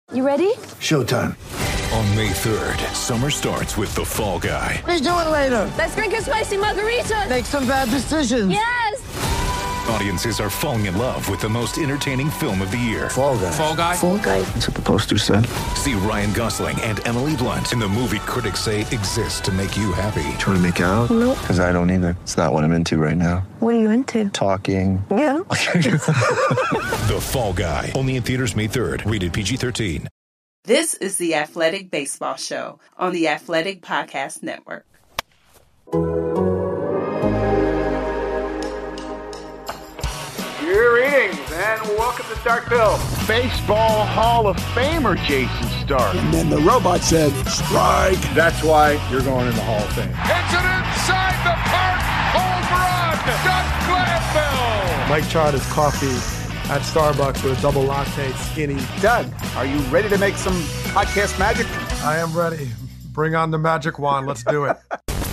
You ready? Showtime. On May 3rd, summer starts with The Fall Guy. Let's do it later. Let's drink a spicy margarita. Make some bad decisions. Yes! Audiences are falling in love with the most entertaining film of the year. Fall Guy. Fall Guy? Fall guy. That's what the poster said. See Ryan Gosling and Emily Blunt in the movie critics say exists to make you happy. Trying to make it out? Nope. Because I don't either. It's not what I'm into right now. What are you into? Talking. Yeah. The Fall Guy. Only in theaters May 3rd. Rated PG-13. This is the Athletic Baseball Show on the Athletic Podcast Network. Greetings and welcome to Starkville. Baseball Hall of Famer Jason Stark. And then the robot said, strike. That's why you're going in the Hall of Fame. It's an inside the park home run. Doug Glanville. Mike tried his coffee at Starbucks with a double latte skinny. Doug, are you ready to make some podcast magic? I am ready. Bring on the magic wand. Let's do it.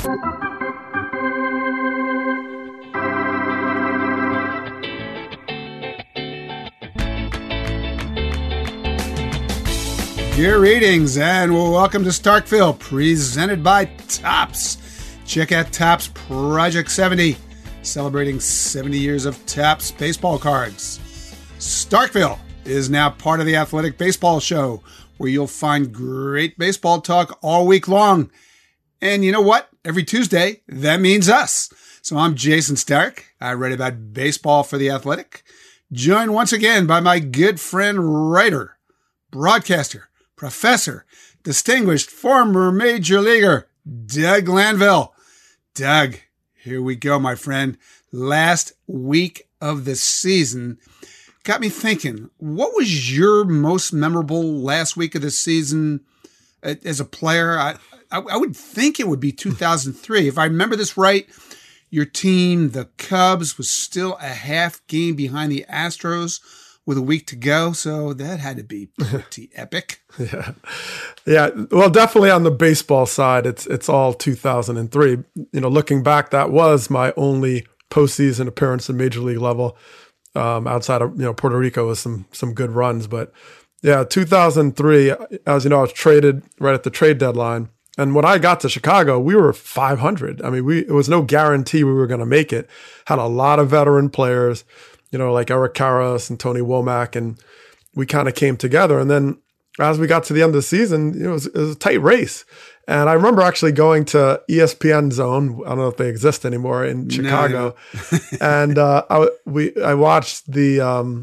Greetings and welcome to Starkville, presented by Topps. Check out Topps Project 70, celebrating 70 years of Topps baseball cards. Starkville is now part of the Athletic Baseball Show, where you'll find great baseball talk all week long. And you know what? Every Tuesday, that means us. So I'm Jason Stark. I write about baseball for The Athletic, joined once again by my good friend, writer, broadcaster, professor, distinguished former major leaguer, Doug Glanville. Doug, here we go, my friend. Last week of the season got me thinking, what was your most memorable last week of the season as a player? I would think it would be 2003. If I remember this right, your team, the Cubs, was still a half game behind the Astros with a week to go, so that had to be pretty epic. Yeah. Well, definitely on the baseball side, it's all 2003. You know, looking back, that was my only postseason appearance at major league level. Outside of Puerto Rico with some good runs, but yeah, 2003. As you know, I was traded right at the trade deadline, and when I got to Chicago, we were 500. I mean, it was no guarantee we were going to make it. Had a lot of veteran players, like Eric Karros and Tony Womack, and we kind of came together. And then as we got to the end of the season, it was a tight race. And I remember actually going to ESPN Zone. I don't know if they exist anymore in Chicago. No. And I watched the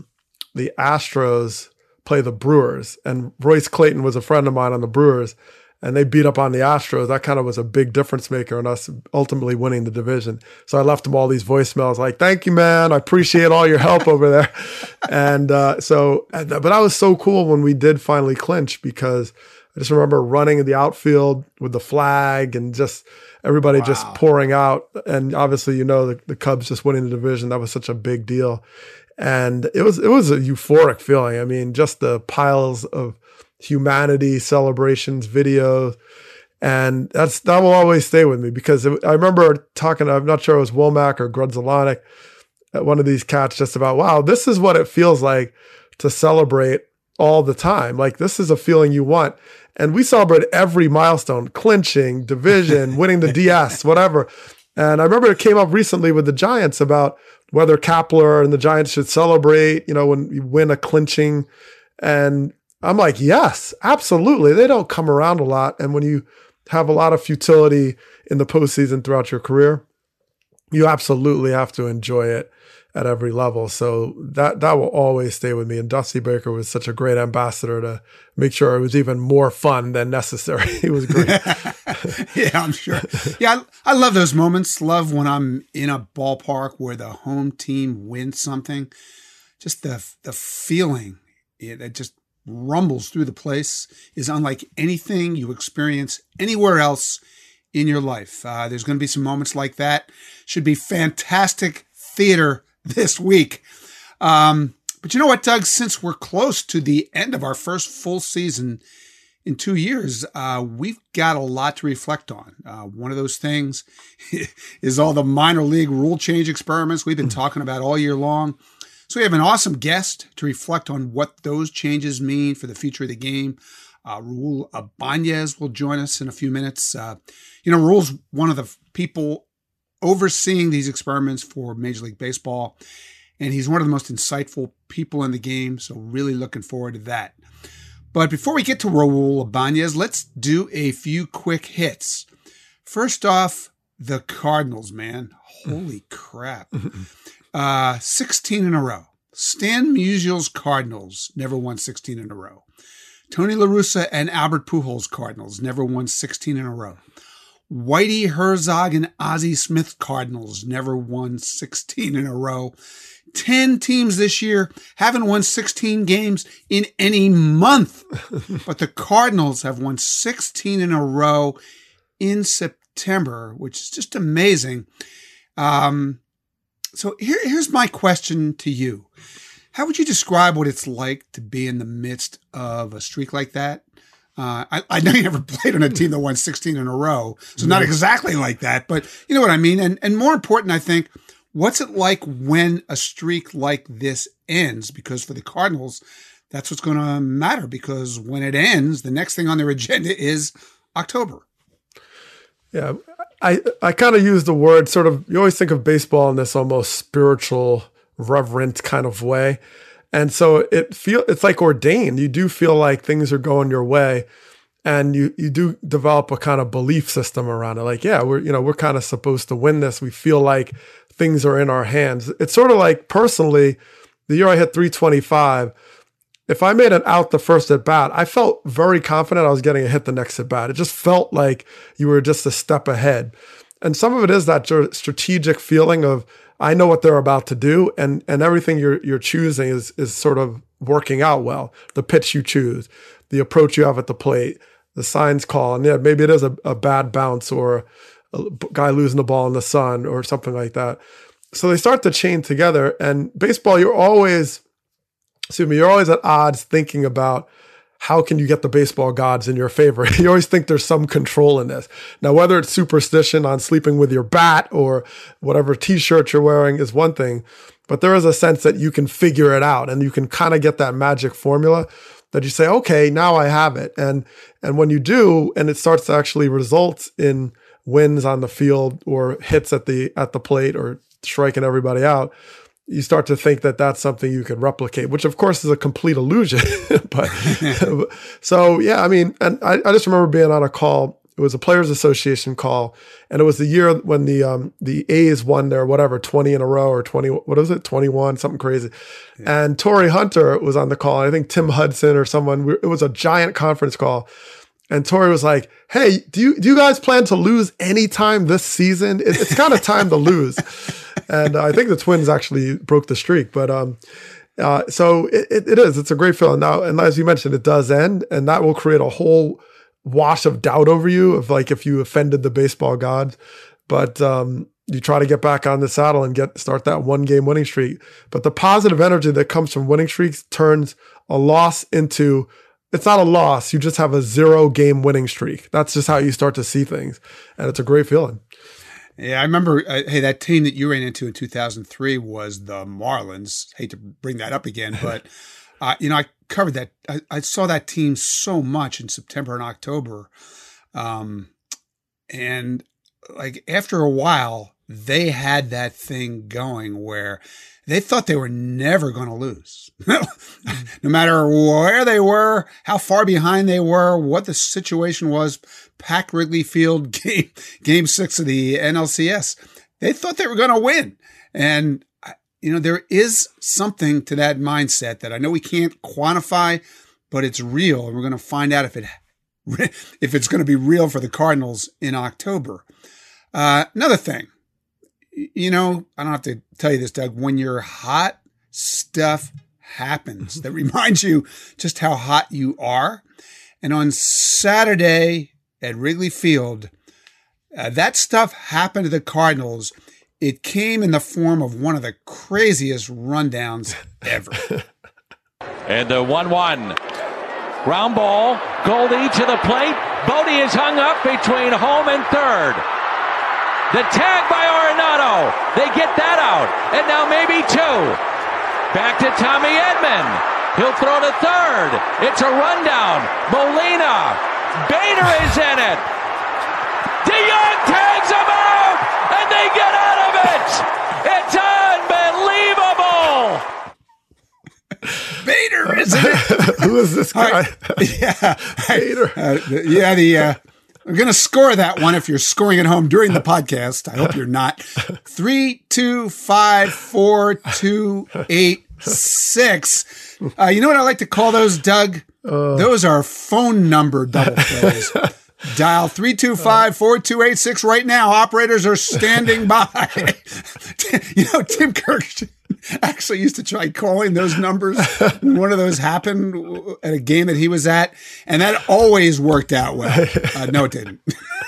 Astros play the Brewers, and Royce Clayton was a friend of mine on the Brewers, and they beat up on the Astros. That kind of was a big difference maker in us ultimately winning the division. So I left them all these voicemails like, "Thank you, man. I appreciate all your help over there." And but that was so cool when we did finally clinch, because I just remember running in the outfield with the flag and just everybody just pouring out. And obviously, the Cubs just winning the division, that was such a big deal. And it was a euphoric feeling. I mean, just the piles of humanity, celebrations, videos. And that will always stay with me, because I remember talking, I'm not sure it was Womack or Grudzielanek, at one of these cats, just about, wow, this is what it feels like to celebrate all the time. Like, this is a feeling you want. And we celebrate every milestone, clinching, division, winning the DS, whatever. And I remember it came up recently with the Giants about whether Kapler and the Giants should celebrate, when you win a clinching. And I'm like, yes, absolutely. They don't come around a lot. And when you have a lot of futility in the postseason throughout your career, you absolutely have to enjoy it at every level. So that will always stay with me. And Dusty Baker was such a great ambassador to make sure it was even more fun than necessary. He was great. Yeah, I'm sure. Yeah, I love those moments. Love when I'm in a ballpark where the home team wins something. Just the feeling, it just rumbles through the place, is unlike anything you experience anywhere else in your life. There's going to be some moments like that. Should be fantastic theater this week. But you know what, Doug? Since we're close to the end of our first full season in 2 years, we've got a lot to reflect on. One of those things is all the minor league rule change experiments we've been talking about all year long. So we have an awesome guest to reflect on what those changes mean for the future of the game. Raul Ibanez will join us in a few minutes. Raul's one of the people overseeing these experiments for Major League Baseball, and he's one of the most insightful people in the game, so really looking forward to that. But before we get to Raul Ibanez, let's do a few quick hits. First off, the Cardinals, man. Holy crap. 16 in a row. Stan Musial's Cardinals never won 16 in a row. Tony La Russa and Albert Pujols' Cardinals never won 16 in a row. Whitey Herzog and Ozzie Smith Cardinals never won 16 in a row. 10 teams this year haven't won 16 games in any month. But the Cardinals have won 16 in a row in September, which is just amazing. So here's my question to you. How would you describe what it's like to be in the midst of a streak like that? I know you never played on a team that won 16 in a row, so not exactly like that, but you know what I mean? And more important, I think, what's it like when a streak like this ends? Because for the Cardinals, that's what's going to matter, because when it ends, the next thing on their agenda is October. Yeah, I kind of use the word sort of, you always think of baseball in this almost spiritual, reverent kind of way. And so it's like ordained. You do feel like things are going your way, and you do develop a kind of belief system around it. Like, yeah, we're kind of supposed to win this. We feel like things are in our hands. It's sort of like, personally, the year I hit 325, if I made it out the first at bat, I felt very confident I was getting a hit the next at bat. It just felt like you were just a step ahead. And some of it is that strategic feeling of, I know what they're about to do, and everything you're choosing is sort of working out well. The pitch you choose, the approach you have at the plate, the signs call, and yeah, maybe it is a bad bounce or a guy losing the ball in the sun or something like that. So they start to chain together. And baseball, you're always at odds thinking about, how can you get the baseball gods in your favor? You always think there's some control in this. Now, whether it's superstition on sleeping with your bat or whatever t-shirt you're wearing is one thing, but there is a sense that you can figure it out, and you can kind of get that magic formula that you say, okay, now I have it. And when you do, and it starts to actually result in wins on the field or hits at the plate or striking everybody out, you start to think that that's something you can replicate, which of course is a complete illusion. But so, yeah, I mean, and I just remember being on a call. It was a Players Association call, and it was the year when the A's won their 20 in a row or 21, something crazy. Yeah. And Torrey Hunter was on the call. I think Tim Hudson or someone. It was a giant conference call. And Torrey was like, hey, do you guys plan to lose any time this season? It's kind of time to lose. And I think the Twins actually broke the streak. But so it is. It's a great feeling. Now, and as you mentioned, it does end. And that will create a whole wash of doubt over you of like if you offended the baseball gods. But you try to get back on the saddle and start that 1-game winning streak. But the positive energy that comes from winning streaks turns a loss into... It's not a loss. You just have a 0-game winning streak. That's just how you start to see things. And it's a great feeling. Yeah, I remember, that team that you ran into in 2003 was the Marlins. Hate to bring that up again, but, I covered that. I saw that team so much in September and October. And like after a while, they had that thing going where they thought they were never going to lose. No matter where they were, how far behind they were, what the situation was, packed Wrigley Field, game 6 of the NLCS. They thought they were going to win. And, there is something to that mindset that I know we can't quantify, but it's real. And we're going to find out if it's going to be real for the Cardinals in October. Another thing. I don't have to tell you this, Doug. When you're hot, stuff happens that reminds you just how hot you are. And on Saturday at Wrigley Field, that stuff happened to the Cardinals. It came in the form of one of the craziest rundowns ever. And 1-1. Ground ball. Goldie to the plate. Bodie is hung up between home and third. The tag by Arenado. They get that out. And now maybe 2. Back to Tommy Edman. He'll throw to third. It's a rundown. Molina. Bader is in it. DeYoung tags him out, and they get out of it. It's unbelievable. Bader, isn't it? Who is this guy? Yeah. Bader. I'm going to score that one if you're scoring at home during the podcast. I hope you're not. 3, 2, 5, 4, 2, 8, 6. You know what I like to call those, Doug? Those are phone number double plays. Dial 325-4286 right now. Operators are standing by. Tim Kirk actually used to try calling those numbers when one of those happened at a game that he was at, and that always worked out well. No, it didn't.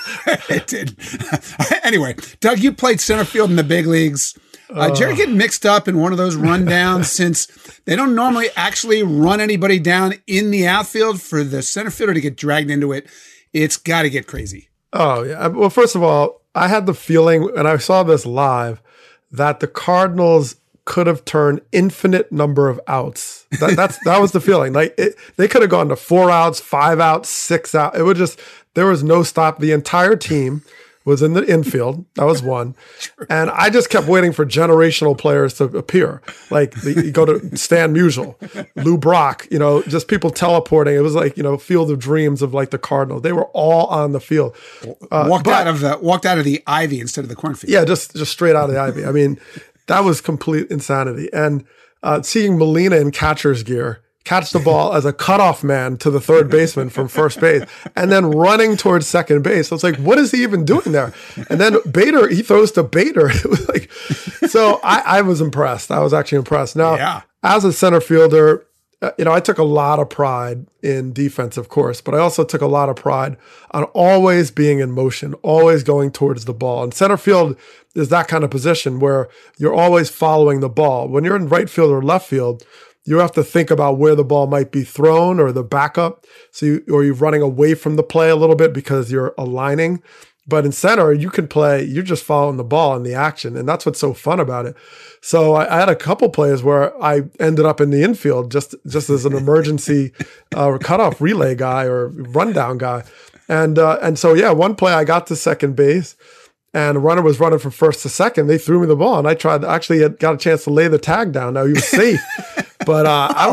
It didn't. Anyway, Doug, you played center field in the big leagues. Jerry getting mixed up in one of those rundowns since they don't normally actually run anybody down in the outfield. For the center fielder to get dragged into it, it's got to get crazy. Oh, yeah. Well, first of all, I had the feeling, and I saw this live, that the Cardinals could have turned infinite number of outs. That was the feeling. Like they could have gone to 4 outs, 5 outs, 6 outs. It would just, there was no stop. The entire team was in the infield. That was one. And I just kept waiting for generational players to appear. Like you go to Stan Musial, Lou Brock, just people teleporting. It was like, Field of Dreams of like the Cardinals. They were all on the field. Walked out of the ivy instead of the cornfield. Yeah, just straight out of the ivy. I mean, that was complete insanity. And seeing Molina in catcher's gear catch the ball as a cutoff man to the third baseman from first base, and then running towards second base. I was like, what is he even doing there? And then Bader, he throws to Bader. It was like, so I was impressed. I was actually impressed. Now, as a center fielder, I took a lot of pride in defense, of course, but I also took a lot of pride on always being in motion, always going towards the ball. And center field is that kind of position where you're always following the ball. When you're in right field or left field, you have to think about where the ball might be thrown or the backup. Or you're running away from the play a little bit because you're aligning. But in center, you can play, you're just following the ball and the action. And that's what's so fun about it. So I had a couple plays where I ended up in the infield just as an emergency cutoff relay guy or rundown guy. And so, one play I got to second base. And the runner was running from first to second. They threw me the ball, and I got a chance to lay the tag down. Now he was safe, but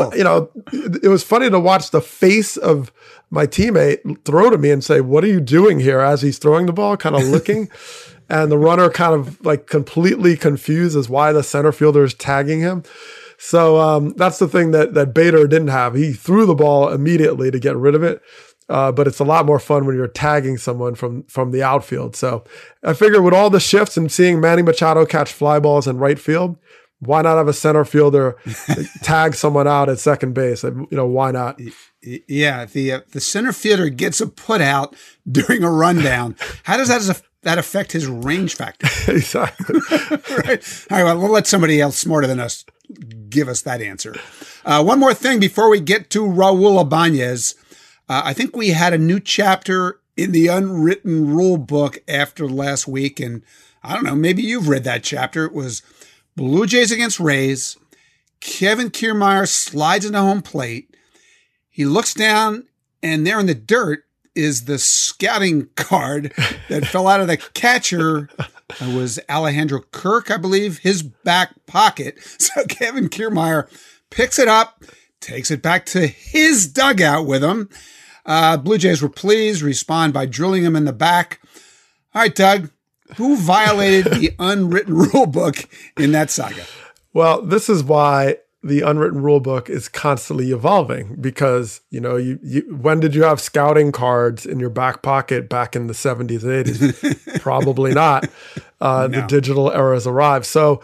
it was funny to watch the face of my teammate throw to me and say, "What are you doing here?" As he's throwing the ball, kind of looking, and the runner kind of like completely confused as why the center fielder is tagging him. So that's the thing that Bader didn't have. He threw the ball immediately to get rid of it. But it's a lot more fun when you're tagging someone from the outfield. So I figure with all the shifts and seeing Manny Machado catch fly balls in right field, why not have a center fielder tag someone out at second base? Why not? Yeah, the center fielder gets a put out during a rundown. How does that affect his range factor? Exactly. Right. All right, well, we'll let somebody else smarter than us give us that answer. One more thing before we get to Raul Ibanez. I think we had a new chapter in the unwritten rule book after last week. And I don't know, maybe you've read that chapter. It was Blue Jays against Rays. Kevin Kiermaier slides into home plate. He looks down, and there in the dirt is the scouting card that fell out of the catcher. It was Alejandro Kirk, I believe, his back pocket. So Kevin Kiermaier picks it up, takes it back to his dugout with him. Blue Jays were pleased, respond by drilling him in the back. All right, Doug, who violated the unwritten rule book in that saga? Well, this is why the unwritten rule book is constantly evolving because, when did you have scouting cards in your back pocket back in the 70s and 80s? Probably not. No. The digital era has arrived. So,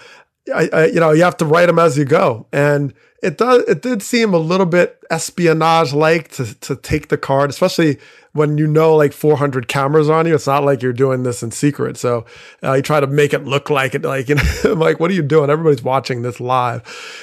you have to write them as you go. And it did seem a little bit espionage-like to take the card, especially when like 400 cameras on you. It's not like you're doing this in secret. So you try to make it look like it, I'm like, what are you doing? Everybody's watching this live.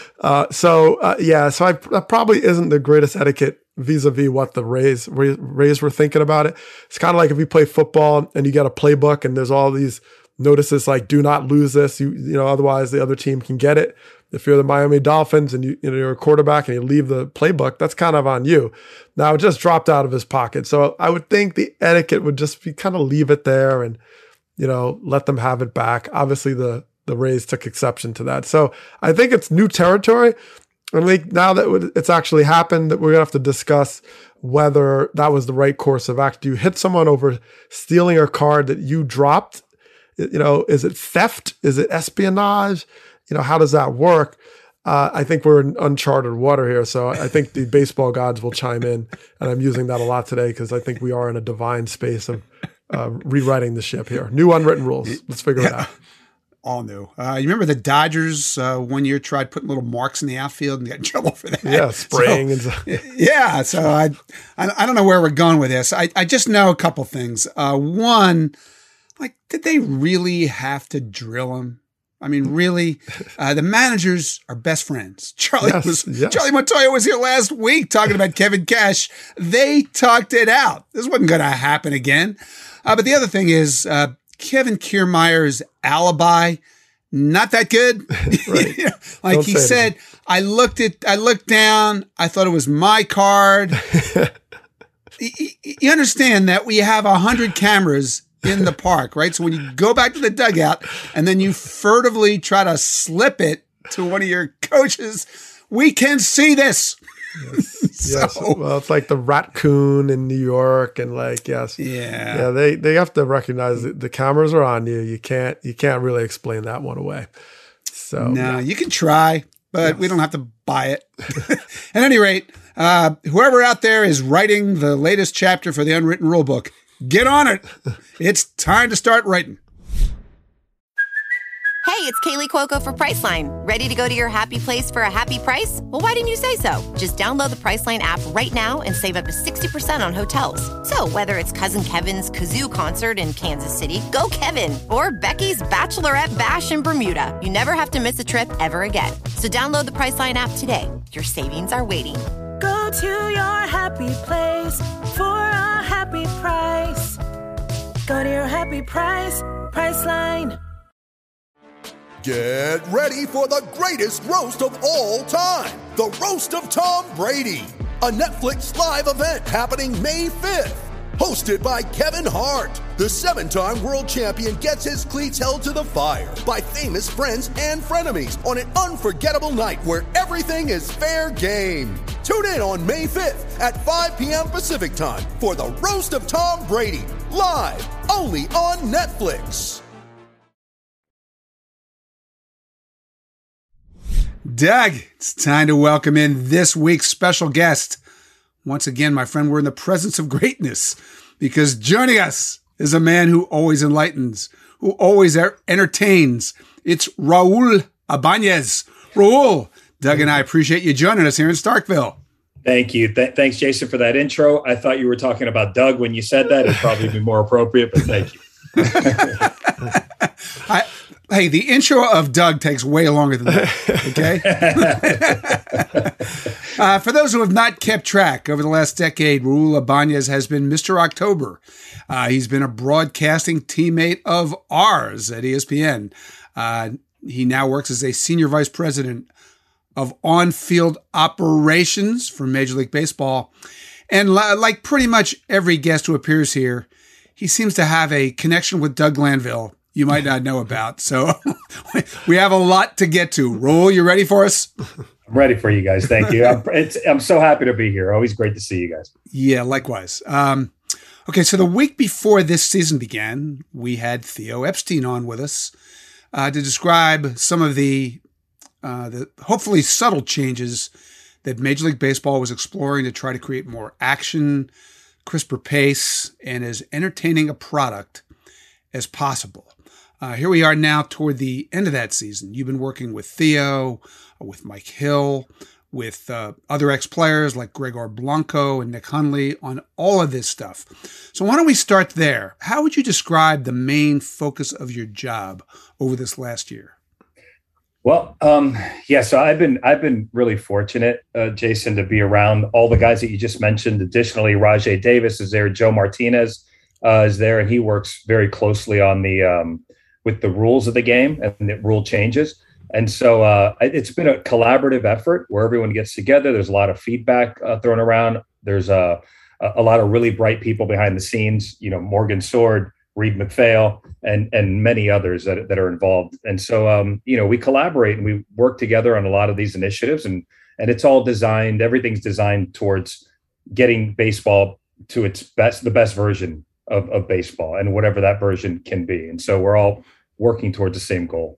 So that probably isn't the greatest etiquette vis-a-vis what the Rays were thinking about it. It's kind of like if you play football and you get a playbook and there's all these notices like, do not lose this, otherwise the other team can get it. If you're the Miami Dolphins and you're a quarterback and you leave the playbook, that's kind of on you. Now it just dropped out of his pocket. So I would think the etiquette would just be kind of leave it there and, let them have it back. Obviously the Rays took exception to that. So I think it's new territory. I think now that it's actually happened, that we're going to have to discuss whether that was the right course of action. Do you hit someone over stealing a card that you dropped? Is it theft? Is it espionage? How does that work? I think we're in uncharted water here. So I think the baseball gods will chime in. And I'm using that a lot today because I think we are in a divine space of rewriting the ship here. New unwritten rules. Let's figure it out. All new. You remember the Dodgers 1 year tried putting little marks in the outfield and got in trouble for that? Yeah, spraying and stuff. Yeah. So I don't know where we're going with this. I just know a couple things. One, did they really have to drill him? I mean, really, the managers are best friends. Charlie Montoya was here last week talking about Kevin Cash. They talked it out. This wasn't going to happen again. But the other thing is Kevin Kiermaier's alibi, not that good. Right. He said, I looked down. I thought it was my card. You understand that we have 100 cameras in the park, right? So when you go back to the dugout and then you furtively try to slip it to one of your coaches, we can see this. Yes. Well, it's like the raccoon in New York and Yeah, they have to recognize that the cameras are on you. You can't really explain that one away. So no, you can try, but we don't have to buy it. At any rate, whoever out there is writing the latest chapter for the unwritten rule book, get on it. It's time to start writing. Hey, it's Kaylee Cuoco for Priceline. Ready to go to your happy place for a happy price? Well, why didn't you say so? Just download the Priceline app right now and save up to 60% on hotels. So whether it's Cousin Kevin's Kazoo Concert in Kansas City, go Kevin, or Becky's Bachelorette Bash in Bermuda, you never have to miss a trip ever again. So download the Priceline app today. Your savings are waiting. Go to your happy place for a happy price. Go to your happy price, Priceline. Get ready for the greatest roast of all time, the Roast of Tom Brady, a Netflix live event happening May 5th. Hosted by Kevin Hart, the 7-time world champion gets his cleats held to the fire by famous friends and frenemies on an unforgettable night where everything is fair game. Tune in on May 5th at 5 p.m. Pacific time for the Roast of Tom Brady, live only on Netflix. Doug, it's time to welcome in this week's special guest. Once again, my friend, we're in the presence of greatness because joining us is a man who always enlightens, who always entertains. It's Raul Ibanez. Raul, Doug and I appreciate you joining us here in Starkville. Thank you. Thanks, Jason, for that intro. I thought you were talking about Doug when you said that. It'd probably be more appropriate, but thank you. Hey, the intro of Doug takes way longer than that, okay? For those who have not kept track, over the last decade, Raul Ibanez has been Mr. October. He's been a broadcasting teammate of ours at ESPN. He now works as a senior vice president of on-field operations for Major League Baseball. And like pretty much every guest who appears here, he seems to have a connection with Doug Glanville you might not know about. So we have a lot to get to. Raul, you ready for us? I'm ready for you guys. Thank you. I'm so happy to be here. Always great to see you guys. Yeah, likewise. Okay, so the week before this season began, we had Theo Epstein on with us to describe some of the hopefully subtle changes that Major League Baseball was exploring to try to create more action, crisper pace, and as entertaining a product as possible. Here we are now toward the end of that season. You've been working with Theo, with Mike Hill, with other ex-players like Gregor Blanco and Nick Hundley on all of this stuff. So why don't we start there? How would you describe the main focus of your job over this last year? Well, so I've been really fortunate, Jason, to be around all the guys that you just mentioned. Additionally, Rajay Davis is there. Joe Martinez is there, and he works very closely on the with the rules of the game and the rule changes. And so it's been a collaborative effort where everyone gets together. There's a lot of feedback thrown around. There's a lot of really bright people behind the scenes, Morgan Sword, Reed McPhail, and many others that are involved. And so, we collaborate and we work together on a lot of these initiatives, and it's all designed, everything's designed towards getting baseball to its best, the best version of baseball, and whatever that version can be. And so we're all working towards the same goal.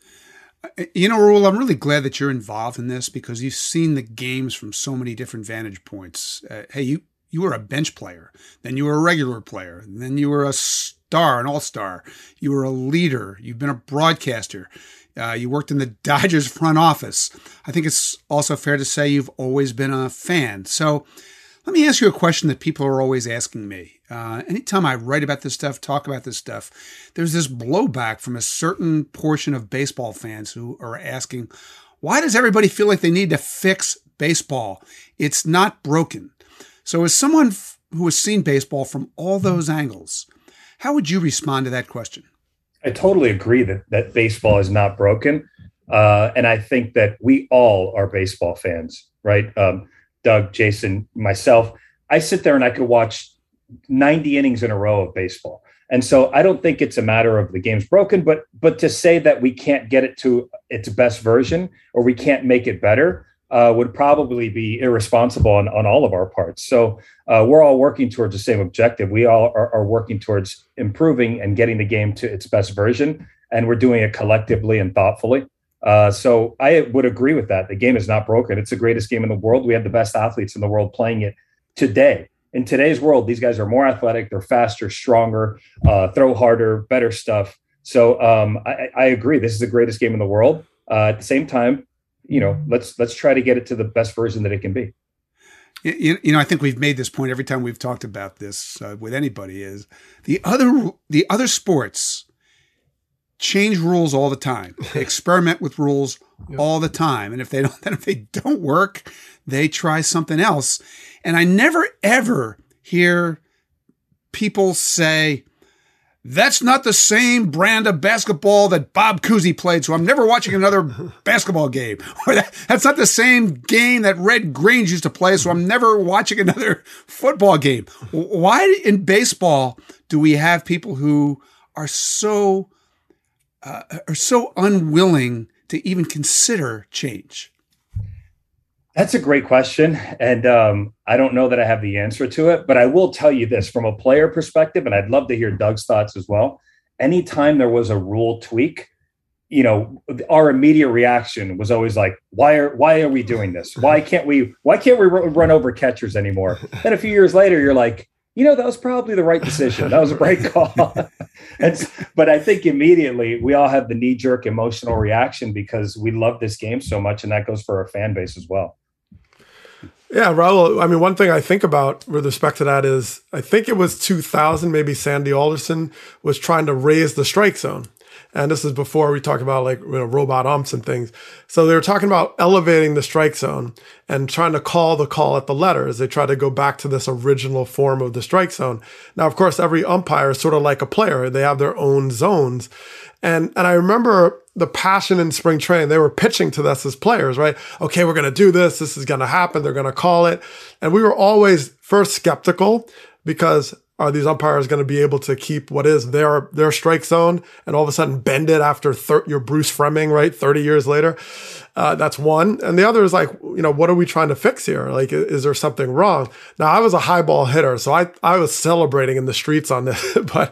Raul, I'm really glad that you're involved in this because you've seen the games from so many different vantage points. Hey, you were a bench player, then you were a regular player, then you were a star, an all-star. You were a leader. You've been a broadcaster. You worked in the Dodgers front office. I think it's also fair to say you've always been a fan. So let me ask you a question that people are always asking me. Anytime I write about this stuff, talk about this stuff, there's this blowback from a certain portion of baseball fans who are asking, why does everybody feel like they need to fix baseball? It's not broken. So as someone who has seen baseball from all those angles, how would you respond to that question? I totally agree that baseball is not broken. And I think that we all are baseball fans, right? Doug, Jason, myself, I sit there and I could watch 90 innings in a row of baseball. And so I don't think it's a matter of the game's broken, but to say that we can't get it to its best version or we can't make it better would probably be irresponsible on all of our parts. So we're all working towards the same objective. We all are working towards improving and getting the game to its best version, and we're doing it collectively and thoughtfully. So I would agree with that. The game is not broken. It's the greatest game in the world. We have the best athletes in the world playing it today. In today's world, these guys are more athletic, they're faster, stronger, throw harder, better stuff. So I agree. This is the greatest game in the world. At the same time, let's try to get it to the best version that it can be. I think we've made this point every time we've talked about this with anybody is the other sports change rules all the time. They experiment with rules all the time. And if they don't work, they try something else. And I never, ever hear people say, that's not the same brand of basketball that Bob Cousy played, so I'm never watching another basketball game. Or that's not the same game that Red Grange used to play, so I'm never watching another football game. Why in baseball do we have people who are so unwilling to even consider change? That's a great question. And I don't know that I have the answer to it, but I will tell you this from a player perspective, and I'd love to hear Doug's thoughts as well. Anytime there was a rule tweak, our immediate reaction was always like, why are we doing this? Why can't we run over catchers anymore? Then a few years later, you're like, that was probably the right decision. That was a great call. But I think immediately we all have the knee-jerk emotional reaction because we love this game so much, and that goes for our fan base as well. Yeah, Raul, I mean, one thing I think about with respect to that is I think it was 2000, maybe Sandy Alderson was trying to raise the strike zone. And this is before we talked about robot umps and things. So they were talking about elevating the strike zone and trying to call the call at the letters. They tried to go back to this original form of the strike zone. Now, of course, every umpire is sort of like a player. They have their own zones. And I remember the passion in spring training. They were pitching to us as players, right? Okay, we're going to do this. This is going to happen. They're going to call it. And we were always first skeptical because are these umpires going to be able to keep what is their strike zone and all of a sudden bend it after you're Bruce Fleming, right? 30 years later. That's one. And the other is like, what are we trying to fix here? Like, is there something wrong? Now, I was a high ball hitter, so I was celebrating in the streets on this. But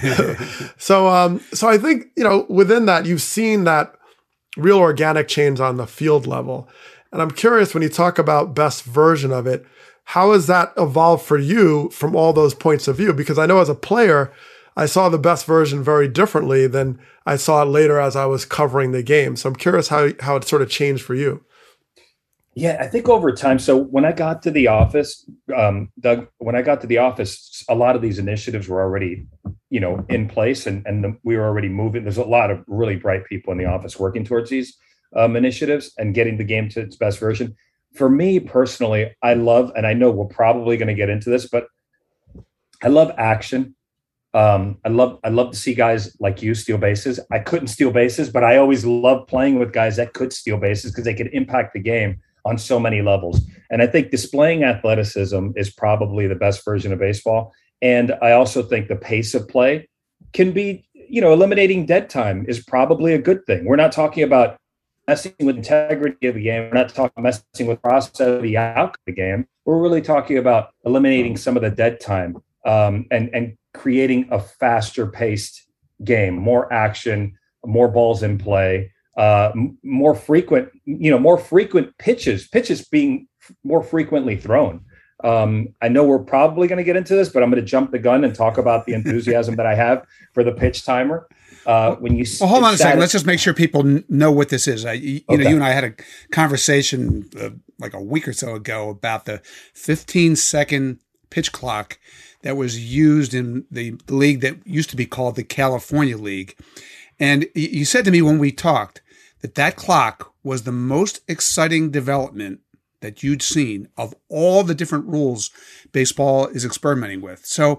so I think, within that, you've seen that real organic change on the field level. And I'm curious when you talk about best version of it, how has that evolved for you from all those points of view? Because I know as a player, I saw the best version very differently than I saw it later as I was covering the game. So I'm curious how it sort of changed for you. Yeah, I think over time. So when I got to the office, Doug, a lot of these initiatives were already, in place and we were already moving. There's a lot of really bright people in the office working towards these initiatives and getting the game to its best version. For me personally, I love, and I know we're probably going to get into this, but I love action. I love to see guys like you steal bases. I couldn't steal bases, but I always loved playing with guys that could steal bases because they could impact the game on so many levels. And I think displaying athleticism is probably the best version of baseball. And I also think the pace of play can be, eliminating dead time is probably a good thing. We're not talking about messing with integrity of the game. We're not talking messing with process of the outcome of the game. We're really talking about eliminating some of the dead time and creating a faster paced game, more action, more balls in play, more frequent pitches being more frequently thrown. I know we're probably going to get into this, but I'm going to jump the gun and talk about the enthusiasm that I have for the pitch timer. When you hold on a second, let's just make sure people know what this is. You and I had a conversation like a week or so ago about the 15-second pitch clock that was used in the league that used to be called the California League. And you said to me when we talked that clock was the most exciting development that you'd seen of all the different rules baseball is experimenting with. So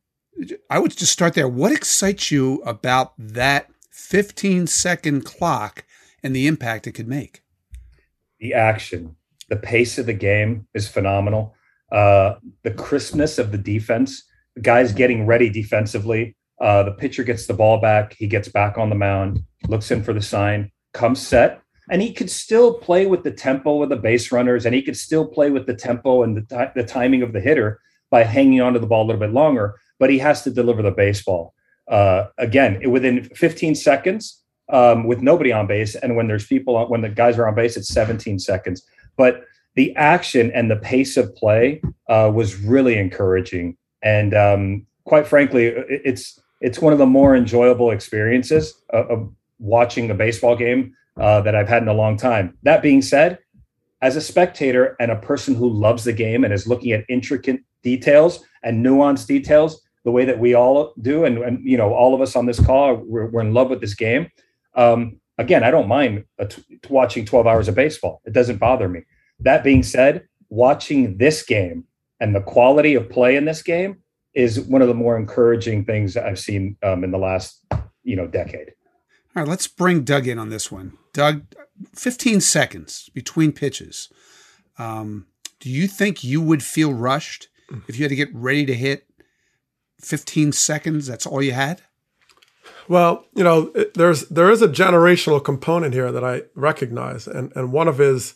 I would just start there. What excites you about that 15-second clock and the impact it could make? The action, the pace of the game is phenomenal. The crispness of the defense, the guys getting ready defensively. The pitcher gets the ball back. He gets back on the mound, looks in for the sign, comes set. And he could still play with the tempo of the base runners, and he could still play with the tempo and the timing of the hitter by hanging onto the ball a little bit longer. But he has to deliver the baseball. Again, within 15 seconds with nobody on base. And when when the guys are on base, it's 17 seconds. But the action and the pace of play was really encouraging. And quite frankly, it's one of the more enjoyable experiences of watching a baseball game that I've had in a long time. That being said, as a spectator and a person who loves the game and is looking at intricate details and nuanced details, the way that we all do, and all of us on this call, we're in love with this game. Again, I don't mind watching 12 hours of baseball. It doesn't bother me. That being said, watching this game and the quality of play in this game is one of the more encouraging things I've seen in the last, decade. All right, let's bring Doug in on this one. Doug, 15 seconds between pitches. Do you think you would feel rushed if you had to get ready to hit 15 seconds? That's all you had? Well, there is a generational component here that I recognize, and one of is,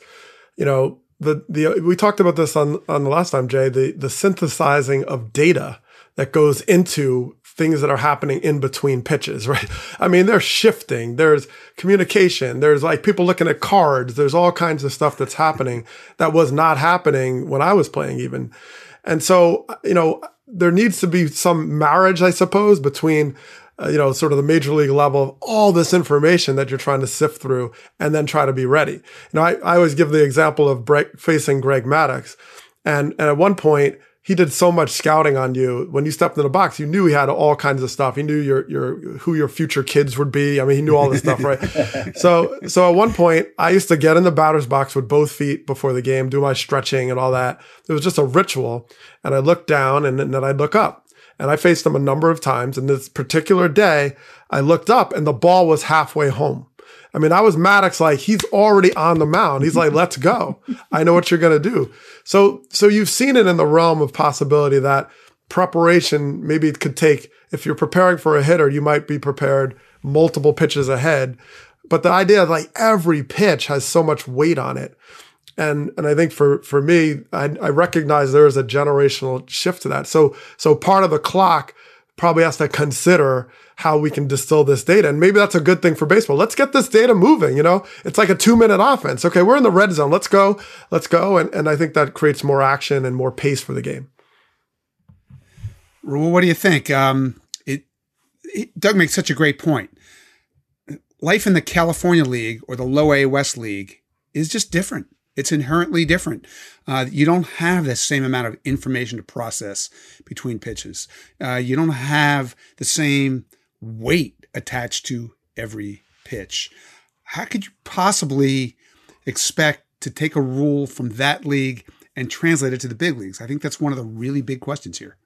we talked about this on the last time, Jay, the synthesizing of data that goes into things that are happening in between pitches, right? I mean, there's shifting, there's communication, there's like people looking at cards, there's all kinds of stuff that's happening that was not happening when I was playing even. And so, there needs to be some marriage, I suppose, between, sort of the major league level of all this information that you're trying to sift through and then try to be ready. I always give the example of facing Greg Maddux. And at one point, he did so much scouting on you. When you stepped in the box, you knew he had all kinds of stuff. He knew who your future kids would be. I mean, he knew all this stuff, right? So at one point, I used to get in the batter's box with both feet before the game, do my stretching and all that. It was just a ritual. And I looked down and then I'd look up. And I faced him a number of times. And this particular day, I looked up and the ball was halfway home. I mean, I was Maddux, like, he's already on the mound. He's like, let's go. I know what you're going to do. So you've seen it in the realm of possibility that preparation, maybe it could take, if you're preparing for a hitter, you might be prepared multiple pitches ahead. But the idea of like every pitch has so much weight on it. And I think for me, I recognize there is a generational shift to that. So part of the clock probably has to consider how we can distill this data. And maybe that's a good thing for baseball. Let's get this data moving. It's like a 2-minute offense. Okay, we're in the red zone. Let's go. And I think that creates more action and more pace for the game. Well, what do you think? Doug makes such a great point. Life in the California League or the Low A West League is just different. It's inherently different. You don't have the same amount of information to process between pitches. You don't have the same weight attached to every pitch. How could you possibly expect to take a rule from that league and translate it to the big leagues? I think that's one of the really big questions here.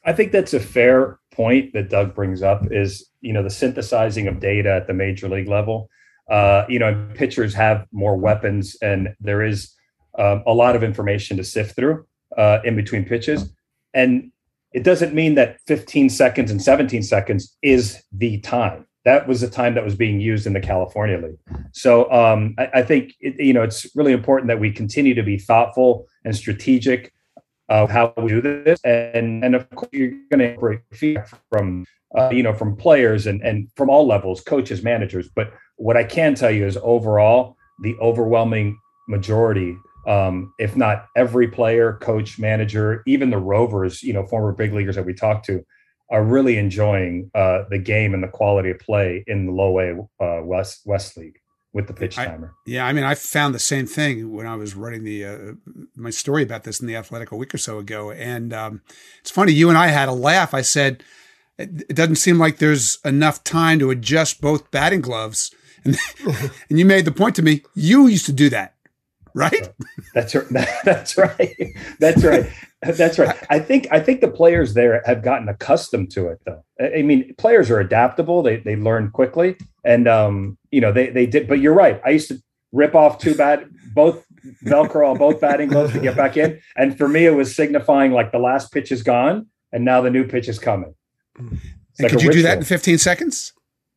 I think that's a fair point that Doug brings up is, the synthesizing of data at the major league level. Pitchers have more weapons and there is a lot of information to sift through in between pitches. And it doesn't mean that 15 seconds and 17 seconds is the time. That was the time that was being used in the California League. So I think, it's really important that we continue to be thoughtful and strategic of how we do this. And of course, you're going to break feedback from players and from all levels, coaches, managers. But what I can tell you is overall, the overwhelming majority, if not every player, coach, manager, even the Rovers, former big leaguers that we talked to, are really enjoying the game and the quality of play in the low A West League with the pitch timer. I found the same thing when I was writing my story about this in The Athletic a week or so ago. And it's funny, you and I had a laugh. I said, it doesn't seem like there's enough time to adjust both batting gloves. And you made the point to me, you used to do that, right? That's right. That's right. That's right. I think the players there have gotten accustomed to it, though. I mean, players are adaptable. They learn quickly, and they did. But you're right. I used to rip off both Velcro on both batting gloves to get back in, and for me, it was signifying like the last pitch is gone, and now the new pitch is coming. Like could you do that in 15 seconds?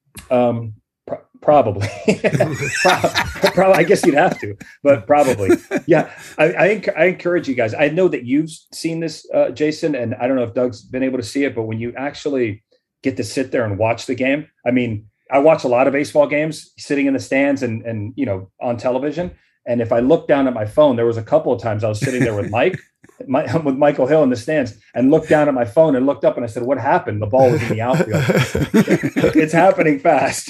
Probably. Probably. I guess you'd have to, but probably. Yeah. I encourage you guys. I know that you've seen this, Jason, and I don't know if Doug's been able to see it, but when you actually get to sit there and watch the game, I mean, I watch a lot of baseball games sitting in the stands and on television. And if I look down at my phone, there was a couple of times I was sitting there with with Michael Hill in the stands and looked down at my phone and looked up and I said, what happened? The ball was in the outfield. It's happening fast.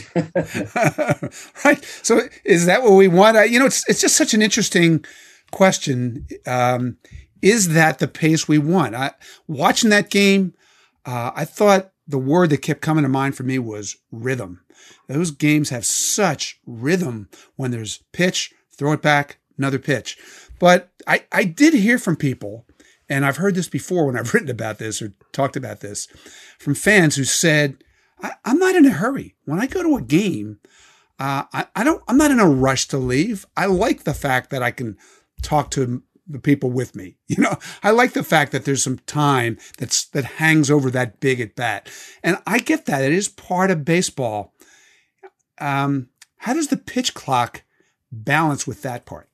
Right. So is that what we want? It's just such an interesting question. Is that the pace we want? Watching that game, I thought the word that kept coming to mind for me was rhythm. Those games have such rhythm when there's pitch, throw it back, another pitch. But I did hear from people, and I've heard this before when I've written about this or talked about this, from fans who said, I'm not in a hurry. When I go to a game, I'm not in a rush to leave. I like the fact that I can talk to the people with me. I like the fact that there's some time that hangs over that big at bat. And I get that. It is part of baseball. How does the pitch clock balance with that part?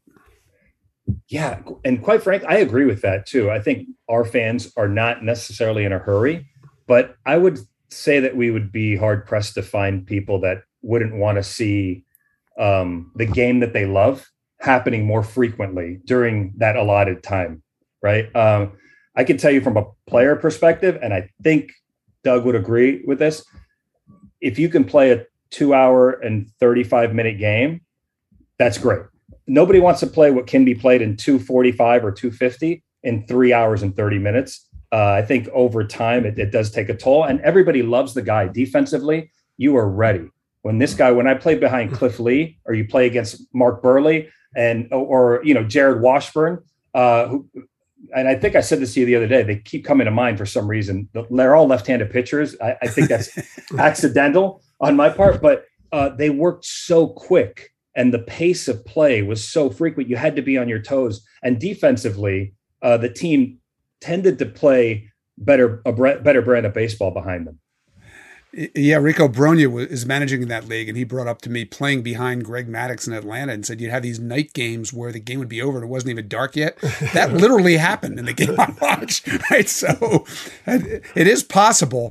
Yeah. And quite frankly, I agree with that too. I think our fans are not necessarily in a hurry, but I would say that we would be hard pressed to find people that wouldn't want to see the game that they love happening more frequently during that allotted time. Right. I can tell you from a player perspective, and I think Doug would agree with this. If you can play a 2 hour and 35-minute game, that's great. Nobody wants to play what can be played in 2:45 or 2:50 in 3 hours and 30 minutes. I think over time, it does take a toll, and everybody loves the guy. Defensively, you are ready. When I play behind Cliff Lee, or you play against Mark Burley or Jared Washburn, and I think I said this to you the other day, they keep coming to mind for some reason. They're all left-handed pitchers. I think that's accidental on my part, but they worked so quick. And the pace of play was so frequent. You had to be on your toes. And defensively, the team tended to play a better brand of baseball behind them. Yeah, Rico Bronya is managing in that league, and he brought up to me playing behind Greg Maddux in Atlanta and said you'd have these night games where the game would be over and it wasn't even dark yet. That literally happened in the game I watched, right? So it is possible.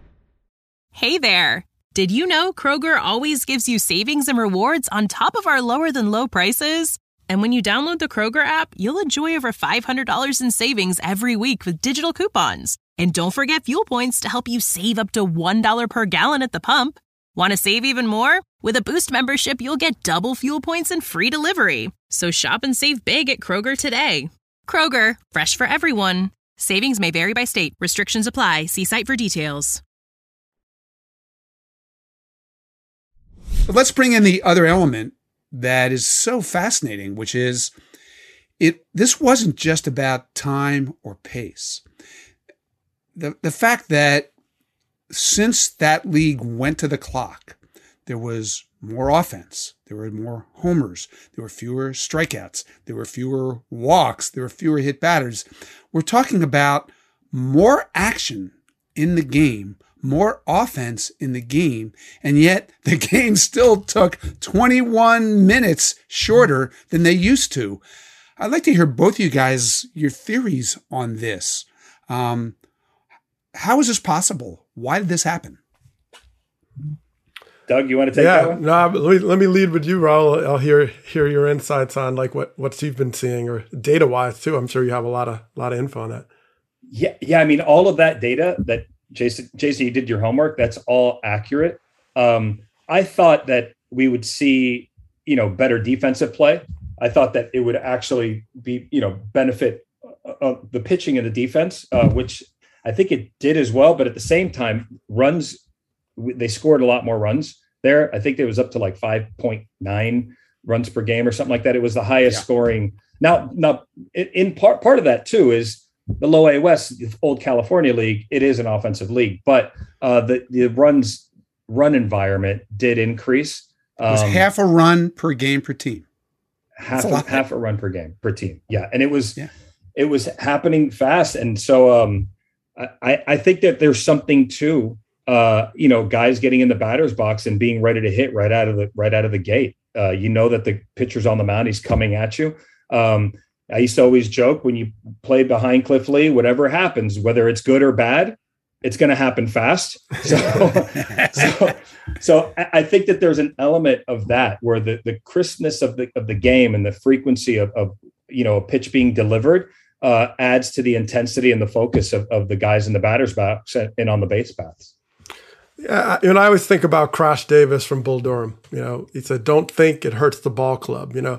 Hey there. Did you know Kroger always gives you savings and rewards on top of our lower-than-low prices? And when you download the Kroger app, you'll enjoy over $500 in savings every week with digital coupons. And don't forget fuel points to help you save up to $1 per gallon at the pump. Want to save even more? With a Boost membership, you'll get double fuel points and free delivery. So shop and save big at Kroger today. Kroger, fresh for everyone. Savings may vary by state. Restrictions apply. See site for details. But let's bring in the other element that is so fascinating, which is this wasn't just about time or pace. the fact that since that league went to the clock, there was more offense. There were more homers. There were fewer strikeouts. There were fewer walks. There were fewer hit batters. We're talking about more action in the game, more offense in the game, and yet the game still took 21 minutes shorter than they used to. I'd like to hear both of you guys, your theories on this. How is this possible? Why did this happen? Doug, you want to take that one? No, let me lead with you, Raul. I'll hear your insights on like what you've been seeing, or data wise too. I'm sure you have a lot of info on that. Yeah. I mean, all of that data that Jason, you did your homework. That's all accurate. I thought that we would see, better defensive play. I thought that it would actually be, benefit the pitching and the defense, which I think it did as well. But at the same time, runs, they scored a lot more runs there. I think it was up to like 5.9 runs per game or something like that. It was the highest scoring. Now, in part of that too is the Low A West, the old California league. It is an offensive league, but the run environment did increase. It was half a run per game per team. Half a run per game per team. Yeah. And it was happening fast. And so I think that there's something to, guys getting in the batter's box and being ready to hit right out of the gate. That the pitcher's on the mound, he's coming at you. I used to always joke, when you play behind Cliff Lee, whatever happens, whether it's good or bad, it's going to happen fast. So I think that there's an element of that where the crispness of the game and the frequency of a pitch being delivered adds to the intensity and the focus of the guys in the batter's box and on the base paths. Yeah, I always think about Crash Davis from Bull Durham. He said, "Don't think, it hurts the ball club." The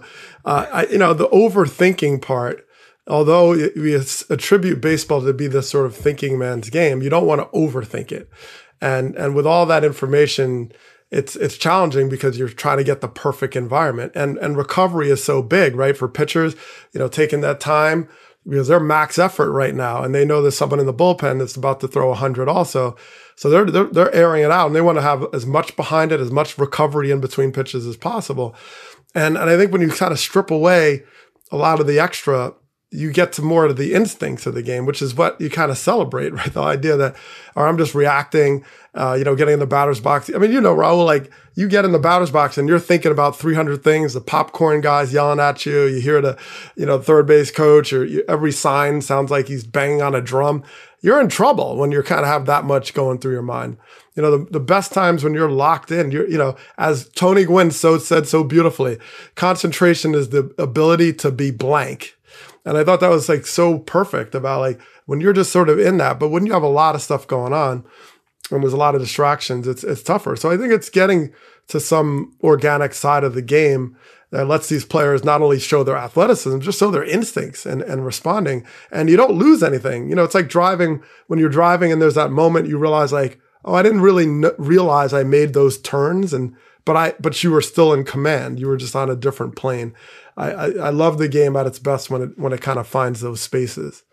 overthinking part. Although we attribute baseball to be this sort of thinking man's game, you don't want to overthink it. And with all that information, it's challenging because you're trying to get the perfect environment. And recovery is so big, right? For pitchers, taking that time, because they're max effort right now, and they know there's someone in the bullpen that's about to throw 100 also. So they're airing it out, and they want to have as much behind it, as much recovery in between pitches as possible. And I think when you kind of strip away a lot of the extra, you get to more of the instincts of the game, which is what you kind of celebrate, right? The idea that, or I'm just reacting, getting in the batter's box. I mean, Raul, like you get in the batter's box and you're thinking about 300 things, the popcorn guys yelling at you. You hear the, third base coach, or every sign sounds like he's banging on a drum. You're in trouble when you kind of have that much going through your mind. The best times when you're locked in, as Tony Gwynn said so beautifully, concentration is the ability to be blank. And I thought that was like so perfect about like when you're just sort of in that, but when you have a lot of stuff going on and there's a lot of distractions, it's tougher. So I think it's getting to some organic side of the game that lets these players not only show their athleticism, just show their instincts and responding. And you don't lose anything. It's like driving, when you're driving and there's that moment you realize like, oh, I didn't really realize I made those turns, but you were still in command. You were just on a different plane. I love the game at its best when it kind of finds those spaces.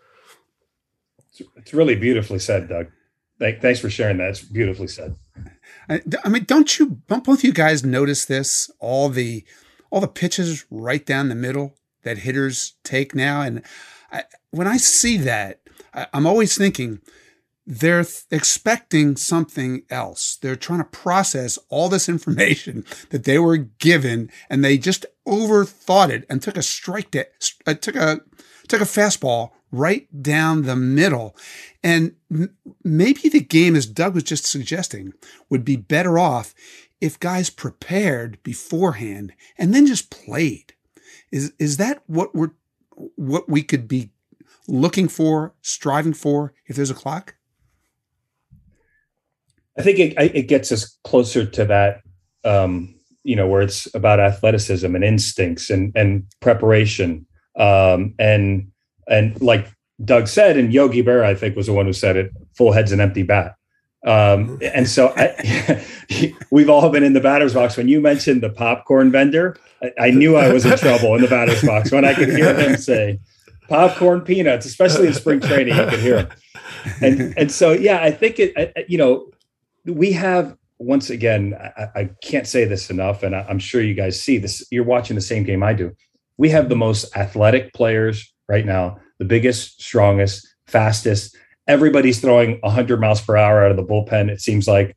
It's really beautifully said, Doug. Thanks for sharing that. It's beautifully said. I mean, don't both of you guys notice this? All the pitches right down the middle that hitters take now, and when I see that, I'm always thinking, they're expecting something else. They're trying to process all this information that they were given, and they just overthought it and took a took a fastball right down the middle. And maybe the game, as Doug was just suggesting, would be better off if guys prepared beforehand and then just played. Is that what we could be looking for, striving for, if there's a clock? I think it gets us closer to that, where it's about athleticism and instincts and preparation. And like Doug said, and Yogi Berra, I think, was the one who said it, full head's an empty bat. And so we've all been in the batter's box. When you mentioned the popcorn vendor, I knew I was in trouble in the batter's box when I could hear him say popcorn peanuts, especially in spring training, you could hear him. And so, yeah, I think we have, once again, I can't say this enough, and I'm sure you guys see this. You're watching the same game I do. We have the most athletic players right now, the biggest, strongest, fastest. Everybody's throwing 100 miles per hour out of the bullpen. It seems like,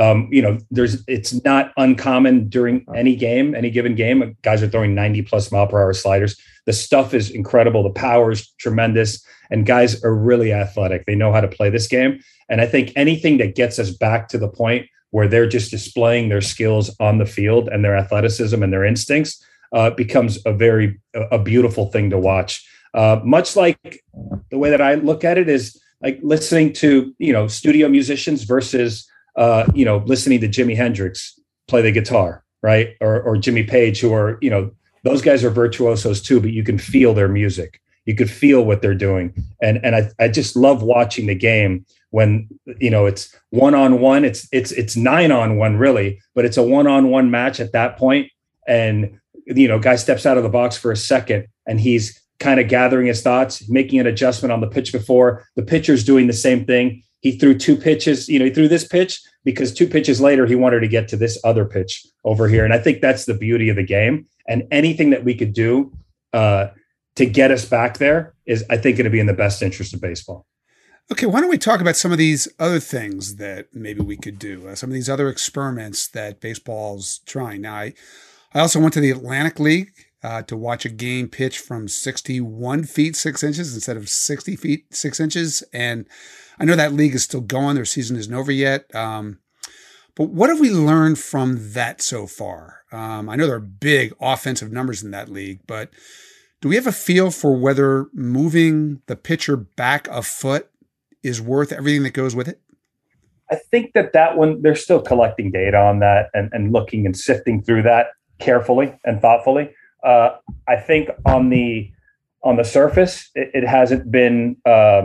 it's not uncommon during any given game. Guys are throwing 90 plus mile per hour sliders. The stuff is incredible. The power is tremendous, and guys are really athletic. They know how to play this game. And I think anything that gets us back to the point where they're just displaying their skills on the field and their athleticism and their instincts becomes a beautiful thing to watch. Much like the way that I look at it is like listening to, studio musicians versus, listening to Jimi Hendrix play the guitar, right? Or Jimmy Page, who are, those guys are virtuosos too, but you can feel their music. You could feel what they're doing. And I just love watching the game when, it's 1-on-1, it's 9-on-1 really, but it's a 1-on-1 match at that point. And, guy steps out of the box for a second and he's kind of gathering his thoughts, making an adjustment on the pitch before. The pitcher's doing the same thing. He threw 2 pitches, he threw this pitch because 2 pitches later, he wanted to get to this other pitch over here. And I think that's the beauty of the game. And anything that we could do to get us back there is, I think, going to be in the best interest of baseball. Okay, why don't we talk about some of these other things that maybe we could do, some of these other experiments that baseball's trying. Now, I also went to the Atlantic League to watch a game pitch from 61 feet 6 inches instead of 60 feet 6 inches. And I know that league is still going. Their season isn't over yet. But what have we learned from that so far? I know there are big offensive numbers in that league, but do we have a feel for whether moving the pitcher back a foot is worth everything that goes with it? I think that one, they're still collecting data on that and looking and sifting through that carefully and thoughtfully. I think on the surface, it hasn't been,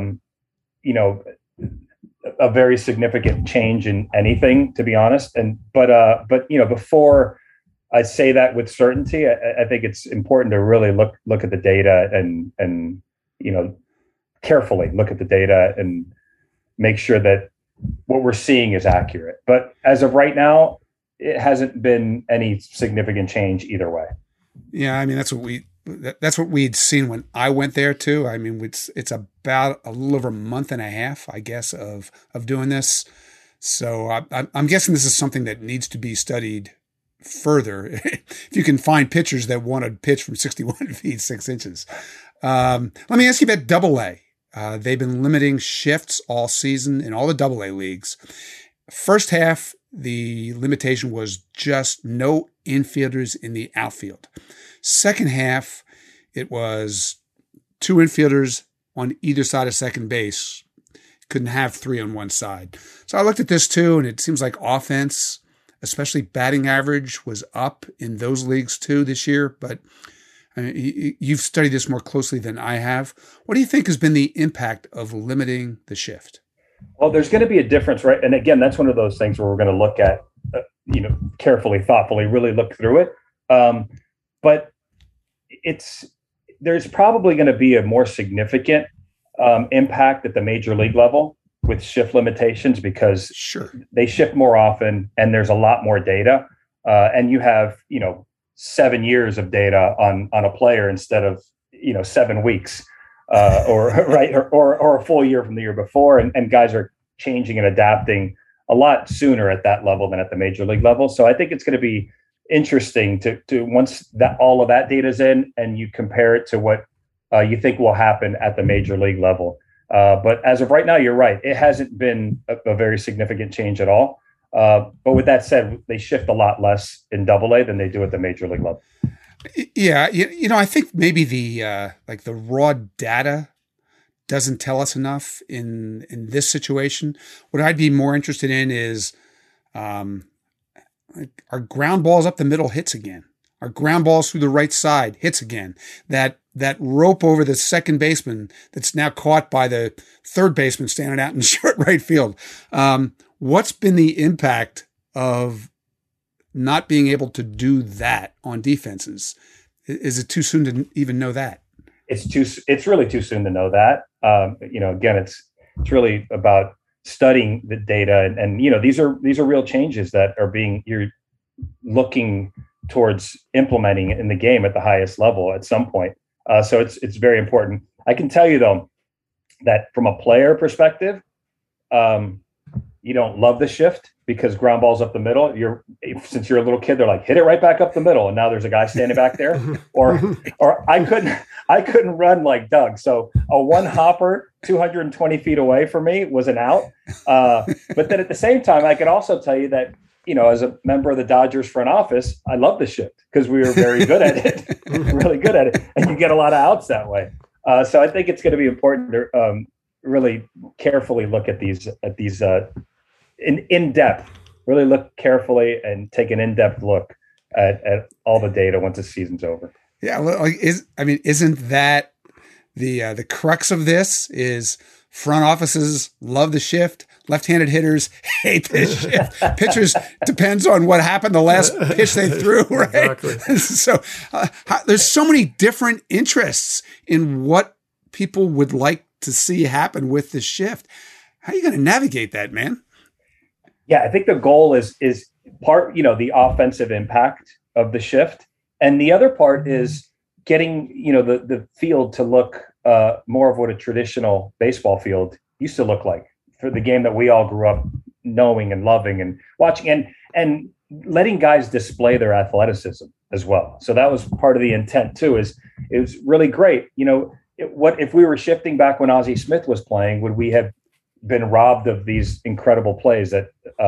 a very significant change in anything, to be honest. But before I say that with certainty, I think it's important to really look at the data and carefully look at the data and make sure that what we're seeing is accurate. But as of right now, it hasn't been any significant change either way. Yeah, I mean, that's what we'd seen when I went there too. I mean, it's about a little over a month and a half, I guess, of doing this. So I'm guessing this is something that needs to be studied further. If you can find pitchers that want to pitch from 61 feet 6 inches. Let me ask you about Double-A. They've been limiting shifts all season in all the Double-A leagues. First half, the limitation was just no infielders in the outfield. Second half, it was 2 infielders on either side of second base. Couldn't have 3 on one side. So I looked at this too, and it seems like offense, especially batting average, was up in those leagues too this year. But I mean, you've studied this more closely than I have. What do you think has been the impact of limiting the shift? Well, there's going to be a difference, right? And again, that's one of those things where we're going to look at, carefully, thoughtfully, really look through it. But there's probably going to be a more significant impact at the major league level with shift limitations because they shift more often and there's a lot more data. And you have, 7 years of data on a player instead of, 7 weeks. Or a full year from the year before, and guys are changing and adapting a lot sooner at that level than at the major league level. So I think it's going to be interesting to once that all of that data is in, and you compare it to what you think will happen at the major league level. But as of right now, you're right; it hasn't been a very significant change at all. But with that said, they shift a lot less in Double-A than they do at the major league level. Yeah, I think maybe the raw data doesn't tell us enough in this situation. What I'd be more interested in is are ground balls up the middle hits again? Are ground balls through the right side hits again? That rope over the second baseman that's now caught by the third baseman standing out in short right field. What's been the impact of not being able to do that on defenses? Is it too soon to even know that? It's really too soon to know that. Again, It's really about studying the data, and these are real changes that you're looking towards implementing in the game at the highest level at some point. So it's very important. I can tell you though that from a player perspective, you don't love the shift because ground balls up the middle. Since you're a little kid, they're like, hit it right back up the middle, and now there's a guy standing back there. Or I couldn't run like Doug. So a one hopper 220 feet away from me was an out. But then at the same time, I can also tell you that, as a member of the Dodgers front office, I love the shift because we were very good at it, really good at it, and you get a lot of outs that way. So I think it's going to be important to really carefully look at these in depth. Really look carefully and take an in-depth look at all the data once the season's over. Yeah, isn't that the crux of this? Is front offices love the shift, left-handed hitters hate this shift. Pitchers depends on what happened the last pitch they threw, right? Exactly. So there's so many different interests in what people would like to see happen with the shift. How are you going to navigate that, man? Yeah, I think the goal is part, the offensive impact of the shift. And the other part is getting, the field to look more of what a traditional baseball field used to look like for the game that we all grew up knowing and loving and watching, and letting guys display their athleticism as well. So that was part of the intent too, it was really great. What if we were shifting back when Ozzie Smith was playing, would we have been robbed of these incredible plays that